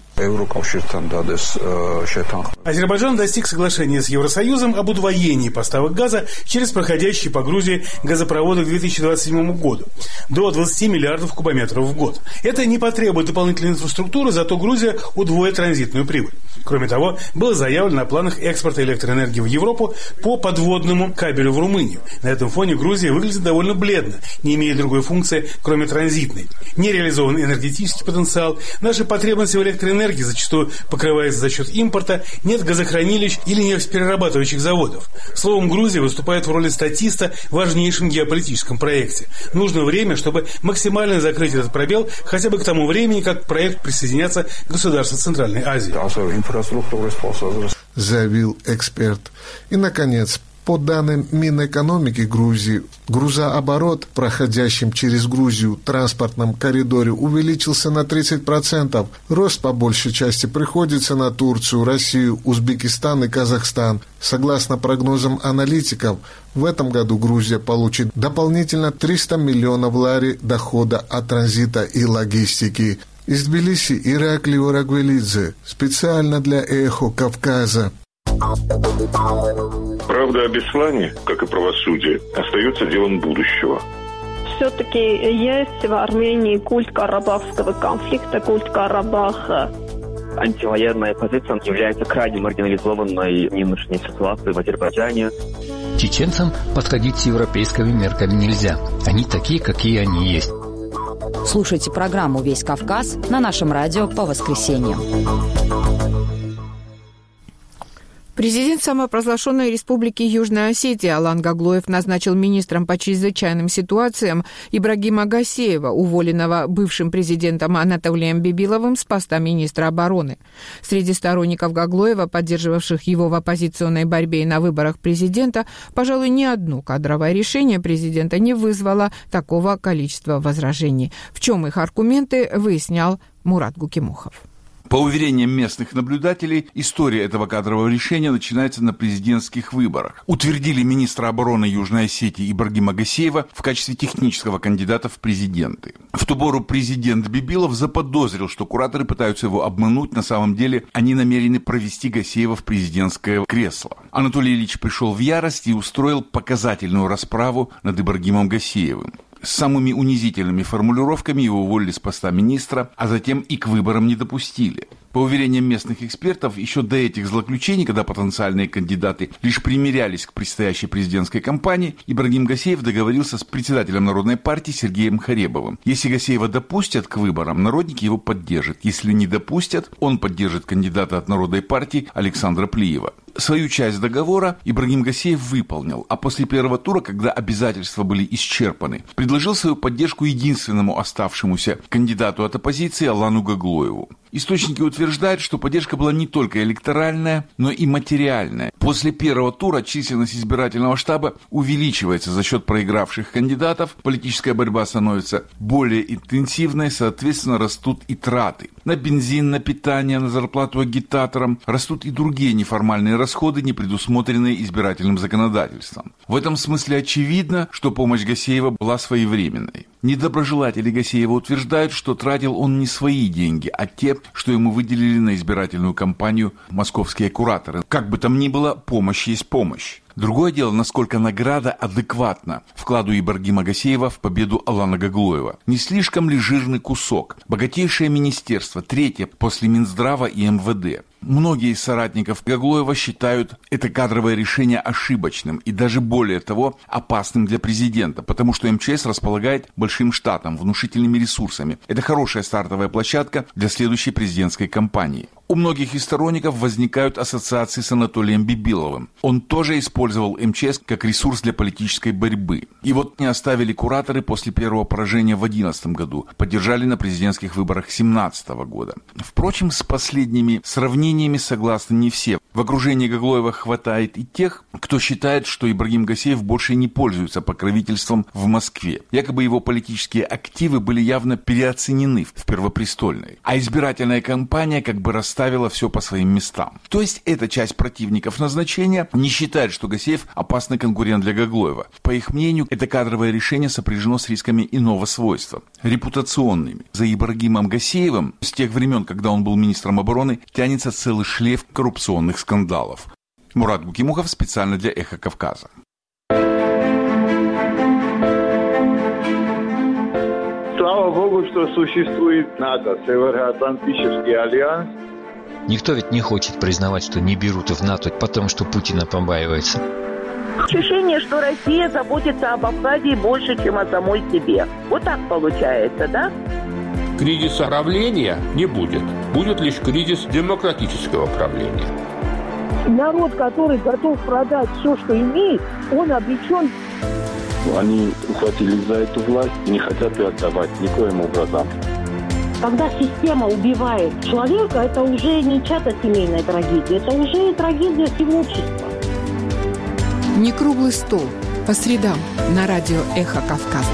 Азербайджан достиг соглашения с Евросоюзом об удвоении поставок газа через проходящие по Грузии газопроводы к две тысячи двадцать седьмому году до двадцати миллиардов кубометров в год. Это не потребует дополнительной инфраструктуры, зато Грузия удвоит транзитную прибыль. Кроме того, было заявлено о планах экспорта электроэнергии в Европу по подводному кабелю в Румынию. На этом фоне Грузия выглядит довольно бледно, не имея другой функции, кроме транзитной. Нереализованный энергетический потенциал, наши потребности в электроэнергии зачастую покрывается за счет импорта, нет газохранилищ или нефтеперерабатывающих заводов. Словом, Грузия выступает в роли статиста в важнейшем геополитическом проекте. Нужно время, чтобы максимально закрыть этот пробел, хотя бы к тому времени, как к проекту присоединятся государства Центральной Азии. Заявил эксперт. И, наконец, по данным Минэкономики Грузии, грузооборот, проходящим через Грузию транспортном коридоре, увеличился на тридцать процентов. Рост по большей части приходится на Турцию, Россию, Узбекистан и Казахстан. Согласно прогнозам аналитиков, в этом году Грузия получит дополнительно триста миллионов лари дохода от транзита и логистики. Из Тбилиси Ираклий Орагвелидзе, специально для «Эхо Кавказа». Правда о Беслане, как и правосудие, остается делом будущего. Все-таки есть в Армении культ карабахского конфликта, культ Карабаха. Антивоенная позиция является крайне маргинализованной в нынешней ситуации в Азербайджане. Чеченцам подходить с европейскими мерками нельзя. Они такие, какие они есть. Слушайте программу «Весь Кавказ» на нашем радио по воскресеньям. Президент самопровозглашенной Республики Южная Осетия Алан Гаглоев назначил министром по чрезвычайным ситуациям Ибрагима Гасеева, уволенного бывшим президентом Анатолием Бибиловым с поста министра обороны. Среди сторонников Гаглоева, поддерживавших его в оппозиционной борьбе и на выборах президента, пожалуй, ни одно кадровое решение президента не вызвало такого количества возражений. В чем их аргументы, выяснял Мурат Гукимухов. По уверениям местных наблюдателей, история этого кадрового решения начинается на президентских выборах. Утвердили министра обороны Южной Осетии Ибрагима Гасеева в качестве технического кандидата в президенты. В ту пору президент Бибилов заподозрил, что кураторы пытаются его обмануть. На самом деле они намерены провести Гасеева в президентское кресло. Анатолий Ильич пришел в ярость и устроил показательную расправу над Ибрагимом Гасеевым. С самыми унизительными формулировками его уволили с поста министра, а затем и к выборам не допустили. По уверениям местных экспертов, еще до этих злоключений, когда потенциальные кандидаты лишь примирялись к предстоящей президентской кампании, Ибрагим Гасеев договорился с председателем Народной партии Сергеем Харебовым. Если Гасеева допустят к выборам, народники его поддержат. Если не допустят, он поддержит кандидата от Народной партии Александра Плиева. Свою часть договора Ибрагим Гасеев выполнил, а после первого тура, когда обязательства были исчерпаны, предложил свою поддержку единственному оставшемуся кандидату от оппозиции Алану Гаглоеву. Источники утверждают, что поддержка была не только электоральная, но и материальная. После первого тура численность избирательного штаба увеличивается за счет проигравших кандидатов, политическая борьба становится более интенсивной, соответственно, растут и траты. На бензин, на питание, на зарплату агитаторам растут и другие неформальные расходы, не предусмотренные избирательным законодательством. В этом смысле очевидно, что помощь Гасеева была своевременной. Недоброжелатели Гасеева утверждают, что тратил он не свои деньги, а те, что ему выделили на избирательную кампанию московские кураторы. Как бы там ни было, помощь есть помощь. Другое дело, насколько награда адекватна вкладу Ибрагима Гасеева в победу Алана Гаглоева. Не слишком ли жирный кусок? Богатейшее министерство, третье после Минздрава и эм вэ дэ. Многие из соратников Гаглоева считают это кадровое решение ошибочным и даже более того опасным для президента, потому что эм че эс располагает большим штатом, внушительными ресурсами. Это хорошая стартовая площадка для следующей президентской кампании. У многих из сторонников возникают ассоциации с Анатолием Бибиловым. Он тоже использовал эм че эс как ресурс для политической борьбы. И вот не оставили кураторы после первого поражения в две тысячи одиннадцатом году, поддержали на президентских выборах две тысячи семнадцатого года. Впрочем, с последними сравнениями согласны не все. В окружении Гаглоева хватает и тех, кто считает, что Ибрагим Гасеев больше не пользуется покровительством в Москве. Якобы его политические активы были явно переоценены в Первопрестольной. А избирательная кампания как бы расставила все по своим местам. То есть эта часть противников назначения не считает, что Гасеев опасный конкурент для Гаглоева. По их мнению, это кадровое решение сопряжено с рисками иного свойства – репутационными. За Ибрагимом Гасеевым с тех времен, когда он был министром обороны, тянется целый шлейф коррупционных скандалов. Мурат Гукимухов специально для «Эхо Кавказа». Слава Богу, что существует НАТО, Североатлантический альянс. Никто ведь не хочет признавать, что не берут в НАТО, потому что Путина побаивается. Ощущение, что Россия заботится об Абхазии больше, чем о самой себе. Вот так получается, да? Кризиса правления не будет. Будет лишь кризис демократического правления. Народ, который готов продать все, что имеет, он обречен. Они ухватились за эту власть и не хотят ее отдавать никоим образом. Когда система убивает человека, это уже не чья-то семейная трагедия, это уже трагедия всего общества. Не круглый стол. По средам на радио «Эхо Кавказа».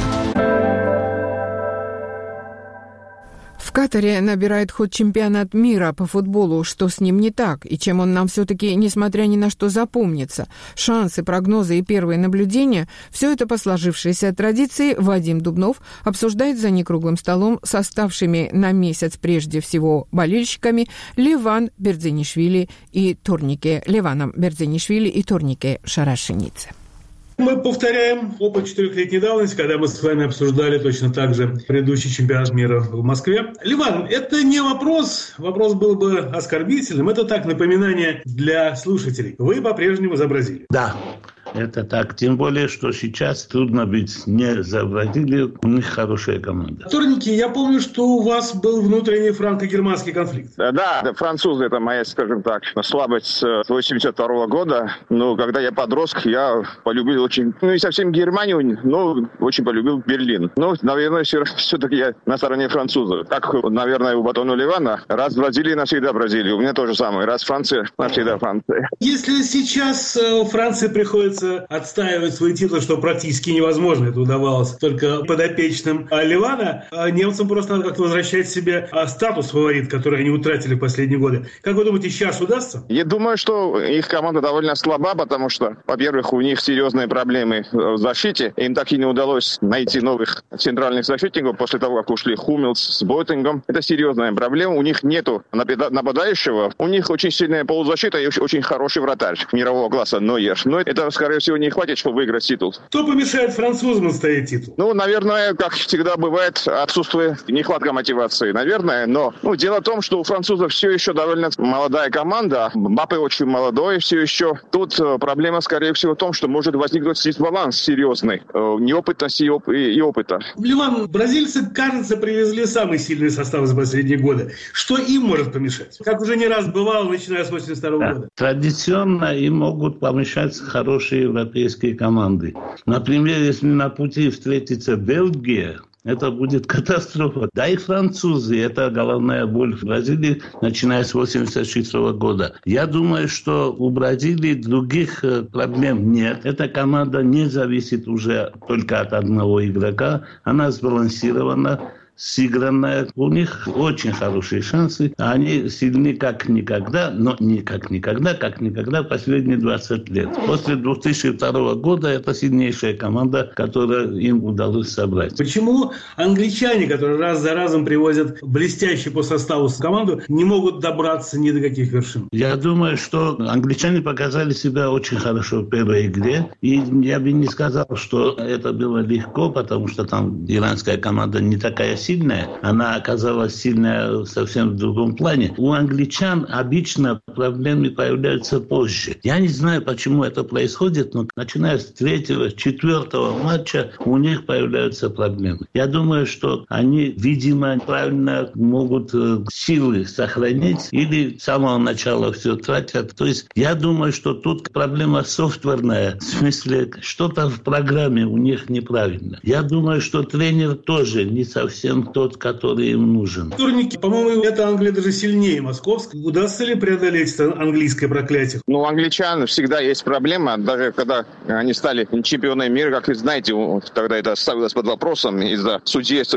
В Катаре набирает ход чемпионат мира по футболу. Что с ним не так? И чем он нам все-таки, несмотря ни на что, запомнится? Шансы, прогнозы и первые наблюдения – все это по сложившейся традиции Вадим Дубнов обсуждает за некруглым столом с оставшими на месяц прежде всего болельщиками Леван Бердзинишвили и Торнике, Леваном Бердзинишвили и Торнике Шарашенице. Мы повторяем опыт четырехлетней давности, когда мы с вами обсуждали точно так же предыдущий чемпионат мира в Москве. Ливан, это не вопрос, вопрос был бы оскорбительным, это так, напоминание для слушателей. Вы по-прежнему за Бразилию. Да. Это так. Тем более, что сейчас трудно быть не за Бразилию. У них хорошая команда. Торники, я помню, что у вас был внутренний франко-германский конфликт. Да, французы – это моя, скажем так, слабость с восемьдесят второго года. Но когда я подросток, я полюбил очень, ну не совсем Германию, но очень полюбил Берлин. Ну, наверное, все-таки я на стороне французов. Так, наверное, у Батона Ливана. Раз Бразилия, навсегда Бразилия. У меня то же самое. Раз Франция, навсегда Франция. Если сейчас Франции приходится пытаются отстаивать свой титул, что практически невозможно. Это удавалось только подопечным Ливана. А немцам просто надо как-то возвращать себе статус фаворит, который они утратили в последние годы. Как вы думаете, сейчас удастся? Я думаю, что их команда довольно слаба, потому что, во-первых, у них серьезные проблемы в защите. Им так и не удалось найти новых центральных защитников после того, как ушли Хуммельс с Бойтингом. Это серьезная проблема. У них нету нападающего. У них очень сильная полузащита и очень хороший вратарь мирового класса Нойер. Но это, скорее всего, не хватит, чтобы выиграть титул. Кто помешает французам отстоять титул? Ну, наверное, как всегда бывает, отсутствие, нехватка мотивации, наверное. Но ну, дело в том, что у французов все еще довольно молодая команда. Мбаппе очень молодой все еще. Тут проблема, скорее всего, в том, что может возникнуть дисбаланс серьезный. Неопытности и, оп- и опыта. В Ливан бразильцы, кажется, привезли самый сильный состав за последние годы. Что им может помешать? Как уже не раз бывало, начиная с восемьдесят второго да. года. Традиционно им могут помешать хорошие европейские команды. Например, если на пути встретится Бельгия, это будет катастрофа. Да и французы, это головная боль в Бразилии, начиная с восемьдесят шестого года. Я думаю, что у Бразилии других проблем нет. Эта команда не зависит уже только от одного игрока. Она сбалансирована, сыгранная. У них очень хорошие шансы. Они сильны как никогда, но не как никогда, как никогда последние двадцать лет. После две тысячи второго года это сильнейшая команда, которую им удалось собрать. Почему англичане, которые раз за разом привозят блестящую по составу команду, не могут добраться ни до каких вершин? Я думаю, что англичане показали себя очень хорошо в первой игре. И я бы не сказал, что это было легко, потому что там иранская команда не такая сильная. Она оказалась сильная совсем в другом плане. У англичан обычно проблемы появляются позже. Я не знаю, почему это происходит, но начиная с третьего, четвертого матча у них появляются проблемы. Я думаю, что они, видимо, правильно могут силы сохранить или с самого начала все тратят. То есть я думаю, что тут проблема софтверная. В смысле, что-то в программе у них неправильно. Я думаю, что тренер тоже не совсем тот, который им нужен. Турники, по-моему, эта Англия даже сильнее московской. Удастся ли преодолеть это английское проклятие? Ну, у англичан всегда есть проблема. Даже когда они стали чемпионами мира, как вы знаете, тогда это ставилось под вопросом из-за судейства.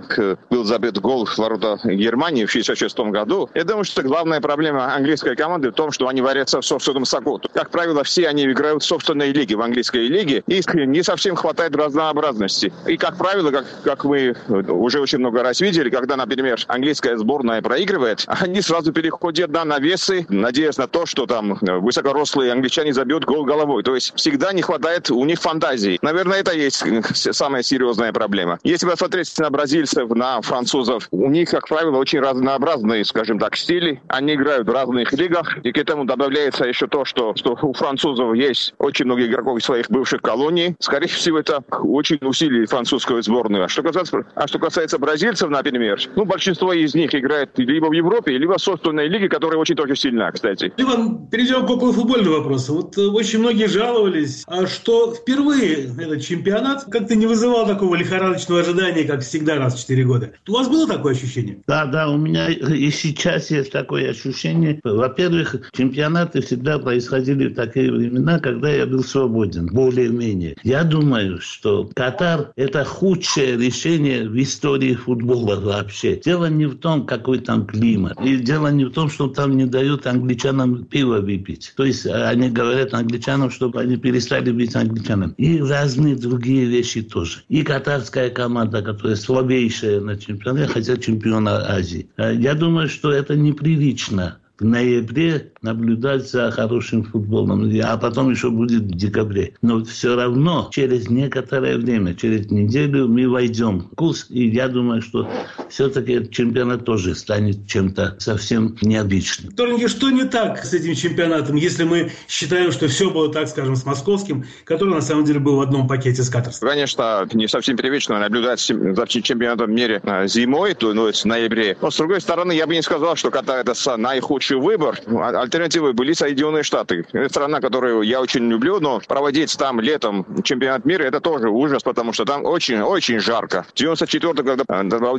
Был забит гол в ворота Германии в шестьдесят шестом году. Я думаю, что главная проблема английской команды в том, что они варятся в собственном соку. Как правило, все они играют в собственной лиге, в английской лиге, и не совсем хватает разнообразности. И, как правило, как, как мы уже очень много раз видели, когда, например, английская сборная проигрывает, они сразу переходят на навесы, надеясь на то, что там высокорослые англичане забьют гол головой. То есть всегда не хватает у них фантазии. Наверное, это и есть самая серьезная проблема. Если посмотреть на бразильцев, на французов, у них, как правило, очень разнообразные, скажем так, стили. Они играют в разных лигах. И к этому добавляется еще то, что, что у французов есть очень много игроков из своих бывших колоний. Скорее всего, это очень усилит французскую сборную. А что касается, а что касается бразильцев, например, ну, большинство из них играет либо в Европе, либо в собственной лиге, которая очень тоже сильна, кстати. Иван, перейдем к околофутбольному вопросу. Вот очень многие жаловались, что впервые этот чемпионат как-то не вызывал такого лихорадочного ожидания, как всегда раз в четыре года. У вас было такое ощущение? Да, да, у меня и сейчас есть такое ощущение. Во-первых, чемпионаты всегда происходили в такие времена, когда я был свободен, более-менее. Я думаю, что Катар – это худшее решение в истории футбола вообще. Дело не в том, какой там климат. И дело не в том, что там не дают англичанам пиво выпить. То есть они говорят англичанам, чтобы они перестали быть англичанами. И разные другие вещи тоже. И катарская команда, которая слабейшая на чемпионате, хотя чемпиона Азии. Я думаю, что это неприлично в ноябре наблюдать за хорошим футболом, а потом еще будет в декабре. Но все равно через некоторое время, через неделю мы войдем в курс, и я думаю, что все-таки чемпионат тоже станет чем-то совсем необычным. Вторники, что не так с этим чемпионатом, если мы считаем, что все было так, скажем, с московским, который на самом деле был в одном пакете с катарским? Конечно, не совсем привычно наблюдать за чемпионатом мира зимой, то есть в ноябре. Но с другой стороны, я бы не сказал, что Катар это наихудший выбор. Альтернативой были Соединенные Штаты. Это страна, которую я очень люблю, но проводить там летом чемпионат мира, это тоже ужас, потому что там очень-очень жарко. В девяносто четвёртом, когда проводился там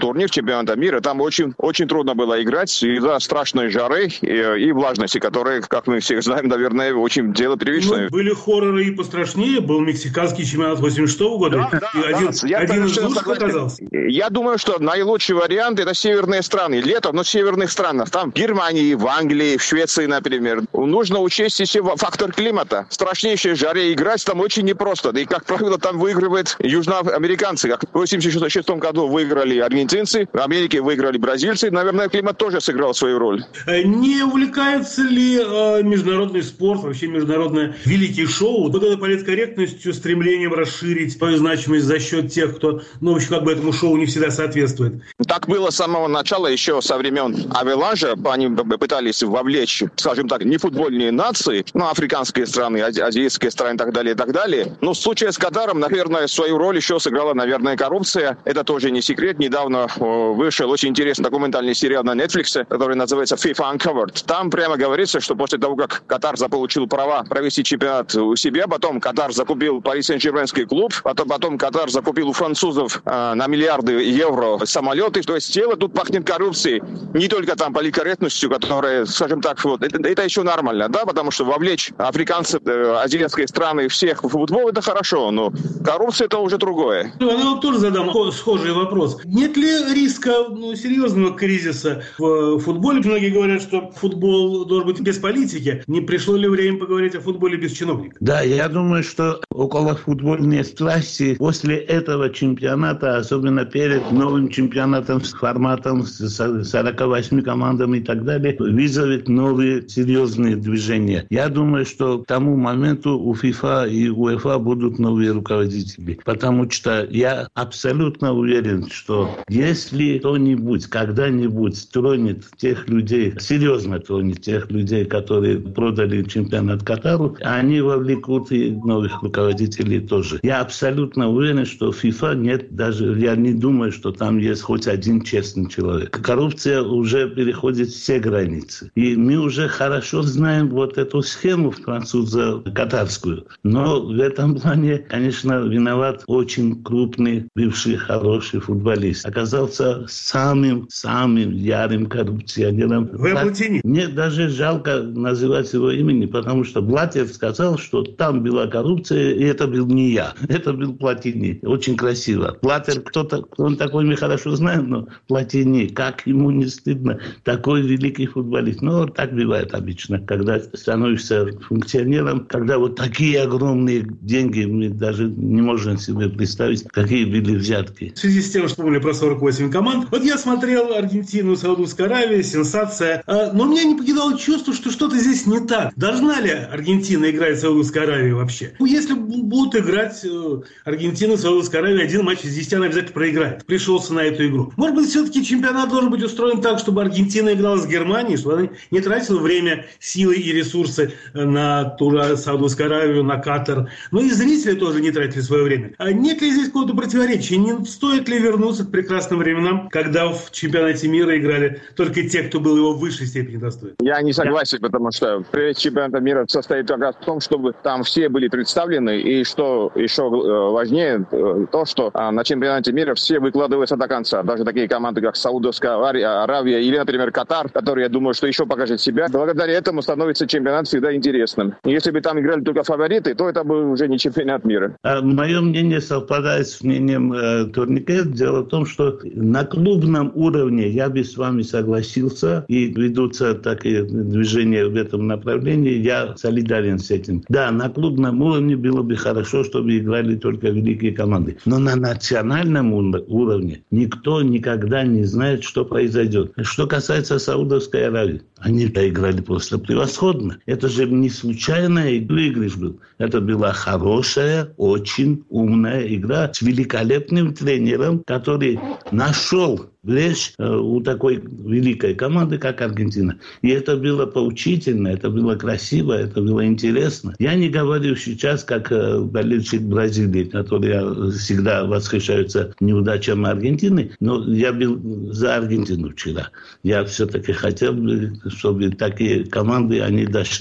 турнир чемпионата мира. Там очень, очень трудно было играть из-за страшной жары и, и влажности, которые, как мы все знаем, наверное, очень дело привычное. Ну, были хорроры и пострашнее. Был мексиканский чемпионат восемьдесят шестого года. Да, да, и один, да, я один из лучших согласен. оказался. Я думаю, что наилучший вариант — это северные страны. Лето, но в северных странах. Там в Германии, в Англии, в Швеции, например. Нужно учесть еще фактор климата. В страшнейшей жаре играть там очень непросто. И, как правило, там выигрывают южноамериканцы. Как в восемьдесят шестом году выиграли аргентинцы, в Америке выиграли бразильцы. Наверное, климат тоже сыграл свою роль. Не увлекается ли э, международный спорт, вообще международное великие шоу, вот этой политкорректностью, стремлением расширить свою значимость за счет тех, кто, ну, вообще, как бы этому шоу не всегда соответствует? Так было с самого начала, еще со времен Авеланжа. Они пытались вовлечь, скажем так, не футбольные нации, но африканские страны, азиатские страны и так далее, и так далее. Но в случае с Катаром, наверное, свою роль еще сыграла, наверное, коррупция. Это тоже не секрет. Недавно вышел очень интересный документальный сериал на Netflix, который называется FIFA Uncovered. Там прямо говорится, что после того, как Катар заполучил права провести чемпионат у себя, потом Катар закупил Пари Сен-Жерменский клуб, потом, потом Катар закупил у французов э, на миллиарды евро самолеты. То есть дело тут пахнет коррупцией. Не только там политкорректностью, которая, скажем так, вот, это, это еще нормально, да, потому что вовлечь африканцев, э, азиатские страны всех в футбол — это хорошо, но коррупция — это уже другое. Ну, я вам тоже задам схожий вопрос. Нет ли риска, ну, серьезного кризиса в футболе? Многие говорят, что футбол должен быть без политики. Не пришло ли время поговорить о футболе без чиновников? Да, я думаю, что околофутбольные страсти после этого чемпионата, особенно перед новым чемпионатом с форматом с сорок восемь командами и так далее, вызовет новые серьезные движения. Я думаю, что к тому моменту у ФИФА и УЕФА будут новые руководители. Потому что я абсолютно уверен, что если кто-нибудь когда-нибудь тронет тех людей, серьезно тронет тех людей, которые продали чемпионат Катару, они вовлекут и новых руководителей тоже. Я абсолютно уверен, что в ФИФА нет даже, я не думаю, что там есть хоть один честный человек. Коррупция уже переходит все границы. И мы уже хорошо знаем вот эту схему французо-катарскую. Но в этом плане, конечно, виноват очень крупный, бывший, хороший футболист. Оказался самым-самым ярым коррупционером. Вы Платини? Мне даже жалко называть его имени, потому что Блаттер сказал, что там была коррупция, и это был не я. Это был Платини. Очень красиво. Блаттер, кто-то, он такой, мы хорошо знаем, но Платини, как ему не стыдно, такой великий футболист. Но так бывает обычно, когда становишься функционером, когда вот такие огромные деньги, мы даже не можем себе представить, какие были взятки. В связи с тем, что были про сорок восемь команд, вот я смотрел Аргентину, Саудовскую Аравию, сенсация, но меня не покидало чувство, что что-то здесь не так. Должна ли Аргентина играть в Саудовской Аравии вообще? Ну, если будут играть Аргентина, Саудовская Аравия, один матч из десяти она обязательно проиграет. Пришелся на эту игру. Может быть, все-таки чемпионат должен быть устроен так, чтобы Аргентина играла с Германией, чтобы она не тратила время, силы и ресурсы на ту же Саудовскую Аравию, на Катар. Но и зрители тоже не тратили свое время. А нет ли здесь какого-то противоречия? Не стоит ли вернуться к прекрасным временам, когда в чемпионате мира играли только те, кто был его в высшей степени достоин? Я не согласен, да. Потому что чемпионат мира состоит как раз в том, чтобы там все были представлены, и что еще важнее, то, что на чемпионате мира все выкладываются до конца. Даже такие команды, как Саудовская Аравия или, например, Катар, который, я думаю, что еще покажет себя. Благодаря этому становится чемпионат всегда интересным. Если бы там играли только фавориты, то это был уже не чемпионат мира. Мое мнение совпадает с мнением э, Турникет. Дело в том, что на клубном уровне я бы с вами согласился, и ведутся такие движения в этом направлении. Я солидарен с этим. Да, на клубном уровне было бы хорошо, чтобы играли только великие команды. Но на национальном уровне никто никогда не знает, что произойдет. Что касается Саудовской Аравии, они играли просто превосходно. Это же не случайная выигрыш был. Это была хорошая, очень умная игра с великолепным тренером, который нашел брешь у такой великой команды, как Аргентина. И это было поучительно, это было красиво, это было интересно. Я не говорю сейчас, как болельщик Бразилии, который всегда восхищается неудачами Аргентины, но я был за Аргентину вчера. Я все-таки хотел бы, чтобы такие команды, они дошли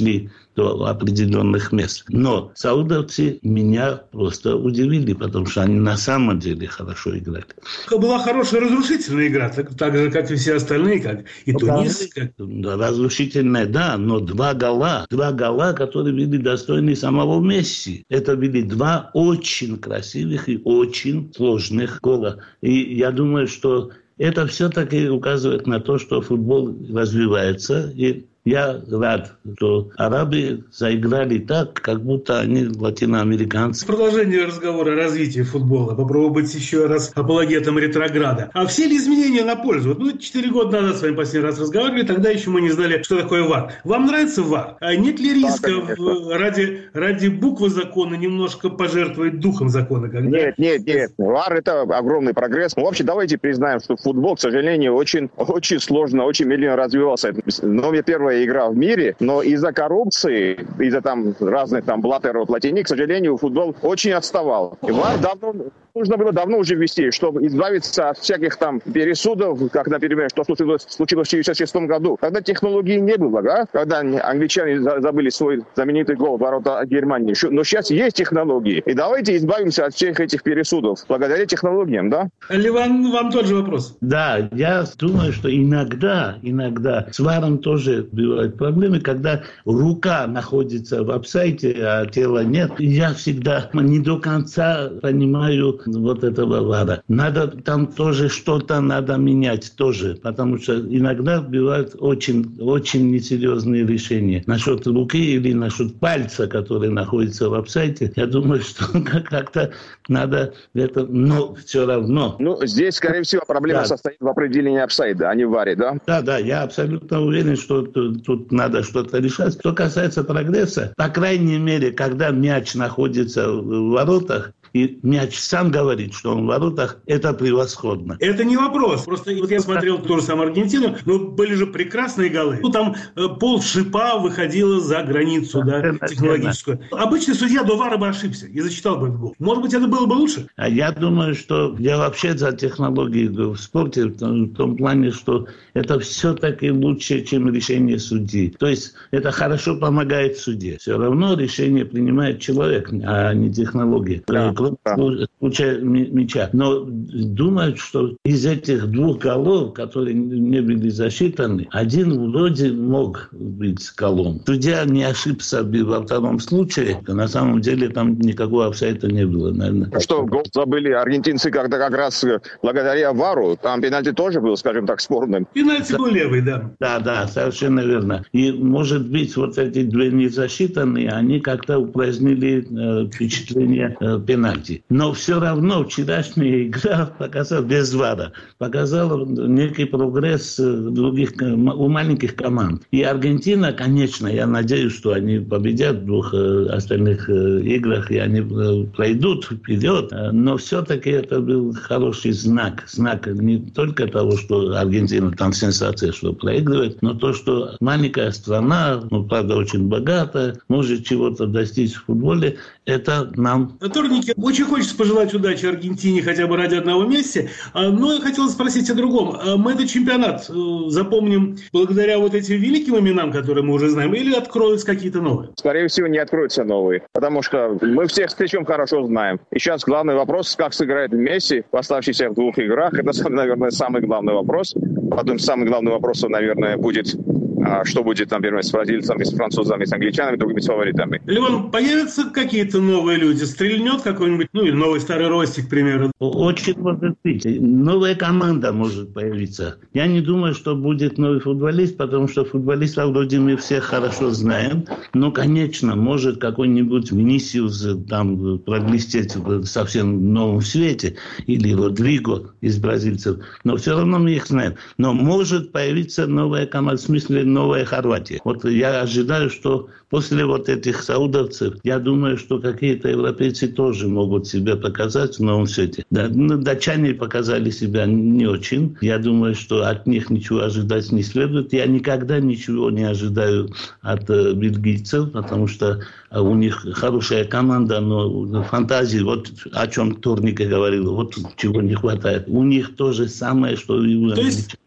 до определенных мест. Но саудовцы меня просто удивили, потому что они на самом деле хорошо играли. Была хорошая разрушительная игра, так, так же, как и все остальные, как и Тунис. Как... Разрушительная, да, но два гола, два гола, которые были достойны самого Месси. Это были два очень красивых и очень сложных гола. И я думаю, что это все-таки указывает на то, что футбол развивается. И я рад, что арабы заиграли так, как будто они латиноамериканцы. В продолжение разговора о развитии футбола попробую быть еще раз апологетом ретрограда. А все ли изменения на пользу? Вот мы четыре года назад с вами последний раз разговаривали, тогда еще мы не знали, что такое ВАР. Вам нравится ВАР? А нет ли риска да, в, ради, ради буквы закона немножко пожертвовать духом закона? Когда... Нет, нет, нет. ВАР – это огромный прогресс. Ну, вообще, давайте признаем, что футбол, к сожалению, очень, очень сложно, очень медленно развивался. Номер первый игра в мире, но из-за коррупции, из-за там разных там блаттеров, платини, к сожалению, футбол очень отставал. И ВАР давно, нужно было давно уже ввести, чтобы избавиться от всяких там пересудов, как, например, что случилось, случилось в шестьдесят шестом году. Когда технологий не было, да? Когда англичане забыли свой знаменитый гол в ворота Германии. Но сейчас есть технологии. И давайте избавимся от всех этих пересудов благодаря технологиям, да? Ливан, вам тот же вопрос. Да, я думаю, что иногда, иногда с ВАРом тоже бывают проблемы, когда рука находится в офсайде, а тела нет. Я всегда не до конца понимаю вот этого ВАРа. Надо там тоже что-то надо менять тоже, потому что иногда бывают очень, очень несерьезные решения. Насчет руки или насчет пальца, который находится в офсайде, я думаю, что как-то надо это, но все равно. Ну, здесь, скорее всего, проблема да. состоит в определении офсайда, а не в ВАРе, да? Да, да, я абсолютно уверен, что тут, тут надо что-то решать. Что касается прогресса, по крайней мере, когда мяч находится в воротах, и мяч сам говорит, что он в воротах, это превосходно. Это не вопрос. Просто вот я смотрел ту же самую Аргентину, но были же прекрасные голы. Ну, там э, пол шипа выходило за границу, да, да, технологическую. Обычный судья до ВАРа бы ошибся и зачитал бы этот гол. Может быть, это было бы лучше? А я думаю, что я вообще за технологии в спорте, в том, в том плане, что это все-таки лучше, чем решение судьи. То есть это хорошо помогает судье. Все равно решение принимает человек, а не технология. Да. В случае мяча. Но думают, что из этих двух голов, которые не были засчитаны, один вроде мог быть голом. Судья не ошибся во втором случае. На самом деле там никакого офсайда не было, наверное. Что, гол забыли аргентинцы, когда как раз благодаря ВАРу, там пенальти тоже был, скажем так, спорным. Пенальти был левый, да. Да, да, совершенно верно. И, может быть, вот эти две незасчитанные, они как-то упразднили э, впечатление э, пенальти. Но все равно вчерашняя игра показала, без ВАРа, показала некий прогресс других, у маленьких команд. И Аргентина, конечно, я надеюсь, что они победят в двух остальных играх, и они пройдут вперед. Но все-таки это был хороший знак. Знак не только того, что Аргентина там сенсация, что проигрывает, но то, что маленькая страна, ну, правда, очень богатая, может чего-то достичь в футболе, это нам... Турники, очень хочется пожелать удачи Аргентине хотя бы ради одного месяца, но я хотел спросить о другом. Мы этот чемпионат запомним благодаря вот этим великим именам, которые мы уже знаем, или откроются какие-то новые? Скорее всего, не откроются новые, потому что мы всех встречем хорошо знаем. И сейчас главный вопрос, как сыграет Месси в оставшихся в двух играх. Это, наверное, самый главный вопрос. Потом самый главный вопрос, наверное, будет... А что будет, например, с бразильцами, с французами, с англичанами, другими фаворитами. Левон, появятся какие-то новые люди? Стрельнет какой-нибудь, ну, или новый старый Ростик, к примеру? Очень может быть. Новая команда может появиться. Я не думаю, что будет новый футболист, потому что футболистов вроде мы всех хорошо знаем. Но, конечно, может какой-нибудь Винисиус там проблестеть в совсем новом свете. Или Родриго из бразильцев. Но все равно мы их знаем. Но может появиться новая команда, в смысле новая Хорватия. Вот я ожидаю, что после вот этих саудовцев, я думаю, что какие-то европейцы тоже могут себя показать в новом свете. Да, ну, датчане показали себя не очень. Я думаю, что от них ничего ожидать не следует. Я никогда ничего не ожидаю от э, бельгийцев, потому что э, у них хорошая команда, но фантазии, вот о чем Турник говорил, вот чего не хватает. У них то же самое, что и у То есть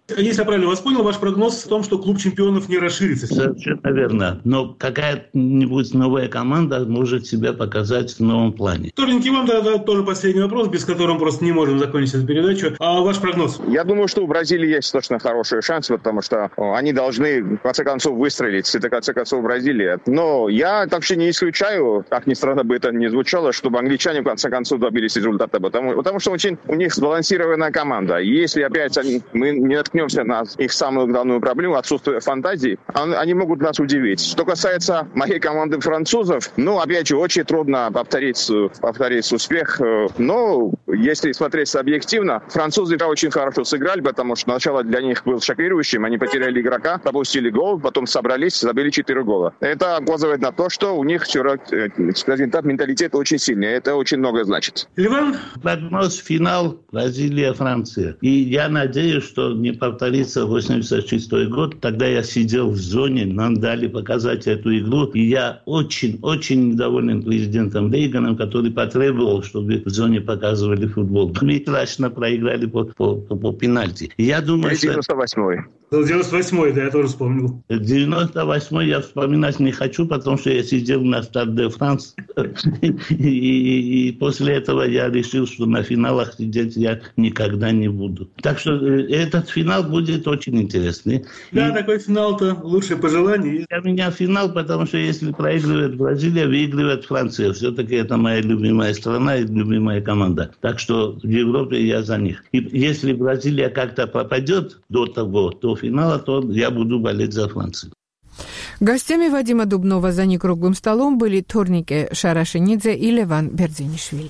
Если я правильно вас понял, ваш прогноз в том, что клуб чемпионов не расширится. Совершенно верно. Но какая-нибудь новая команда может себя показать в новом плане. Вторник, и вам тогда тоже последний вопрос, без которого мы просто не можем закончить эту передачу. А ваш прогноз? Я думаю, что у Бразилии есть точно хорошие шансы, потому что они должны, в конце концов, выстрелить. Это, в конце концов, Бразилия. Но я вообще не исключаю, как ни странно бы это ни звучало, чтобы англичане, в конце концов, добились результата. Потому, потому что очень у них сбалансированная команда. И если опять они, мы не наткнемся на их самую главную проблему, отсутствие фантазии, они могут нас удивить. Что касается моей команды французов, ну, опять же, очень трудно повторить, повторить успех. Но если смотреть объективно, французы очень хорошо сыграли, потому что начало для них было шокирующим. Они потеряли игрока, пропустили гол, потом собрались, забили четыре гола. Это указывает на то, что у них, скажем так, менталитет очень сильный. Это очень многое значит. Ливан? Прогноз финал Бразилия-Франция. И я надеюсь, что не повторится восемьдесят шестой год. Тогда я сидел в зоне, нам дали показать эту игру. И я очень-очень недоволен президентом Рейганом, который потребовал, чтобы в зоне показывали футбол. Мы страшно проиграли по, по, по, по пенальти. Я думаю, девяносто восьмой. девяносто восьмой, да, я тоже вспомнил. девяносто восьмой я вспоминать не хочу, потому что я сидел на Стад де Франс. И, и после этого я решил, что на финалах сидеть я никогда не буду. Так что этот финал будет очень интересный. Да, и такой финал-то лучшее пожелание. Для меня финал, потому что если проигрывает Бразилия, выигрывает Франция. Все-таки это моя любимая страна и любимая команда. Так что в Европе я за них. И если Бразилия как-то пропадет до того, до финала, то я буду болеть за Францию. Гостями Вадима Дубнова за некруглым столом были Торнике Шарашенидзе и Леван Бердзинишвили.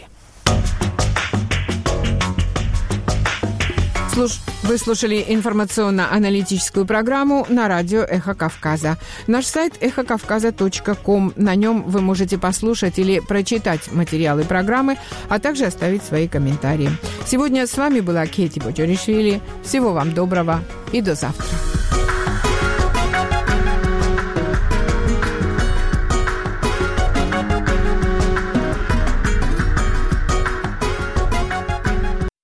Вы слушали информационно-аналитическую программу на радио «Эхо Кавказа». Наш сайт эхо кавказа точка ком. На нем вы можете послушать или прочитать материалы программы, а также оставить свои комментарии. Сегодня с вами была Кейти Боджоришвили. Всего вам доброго и до завтра.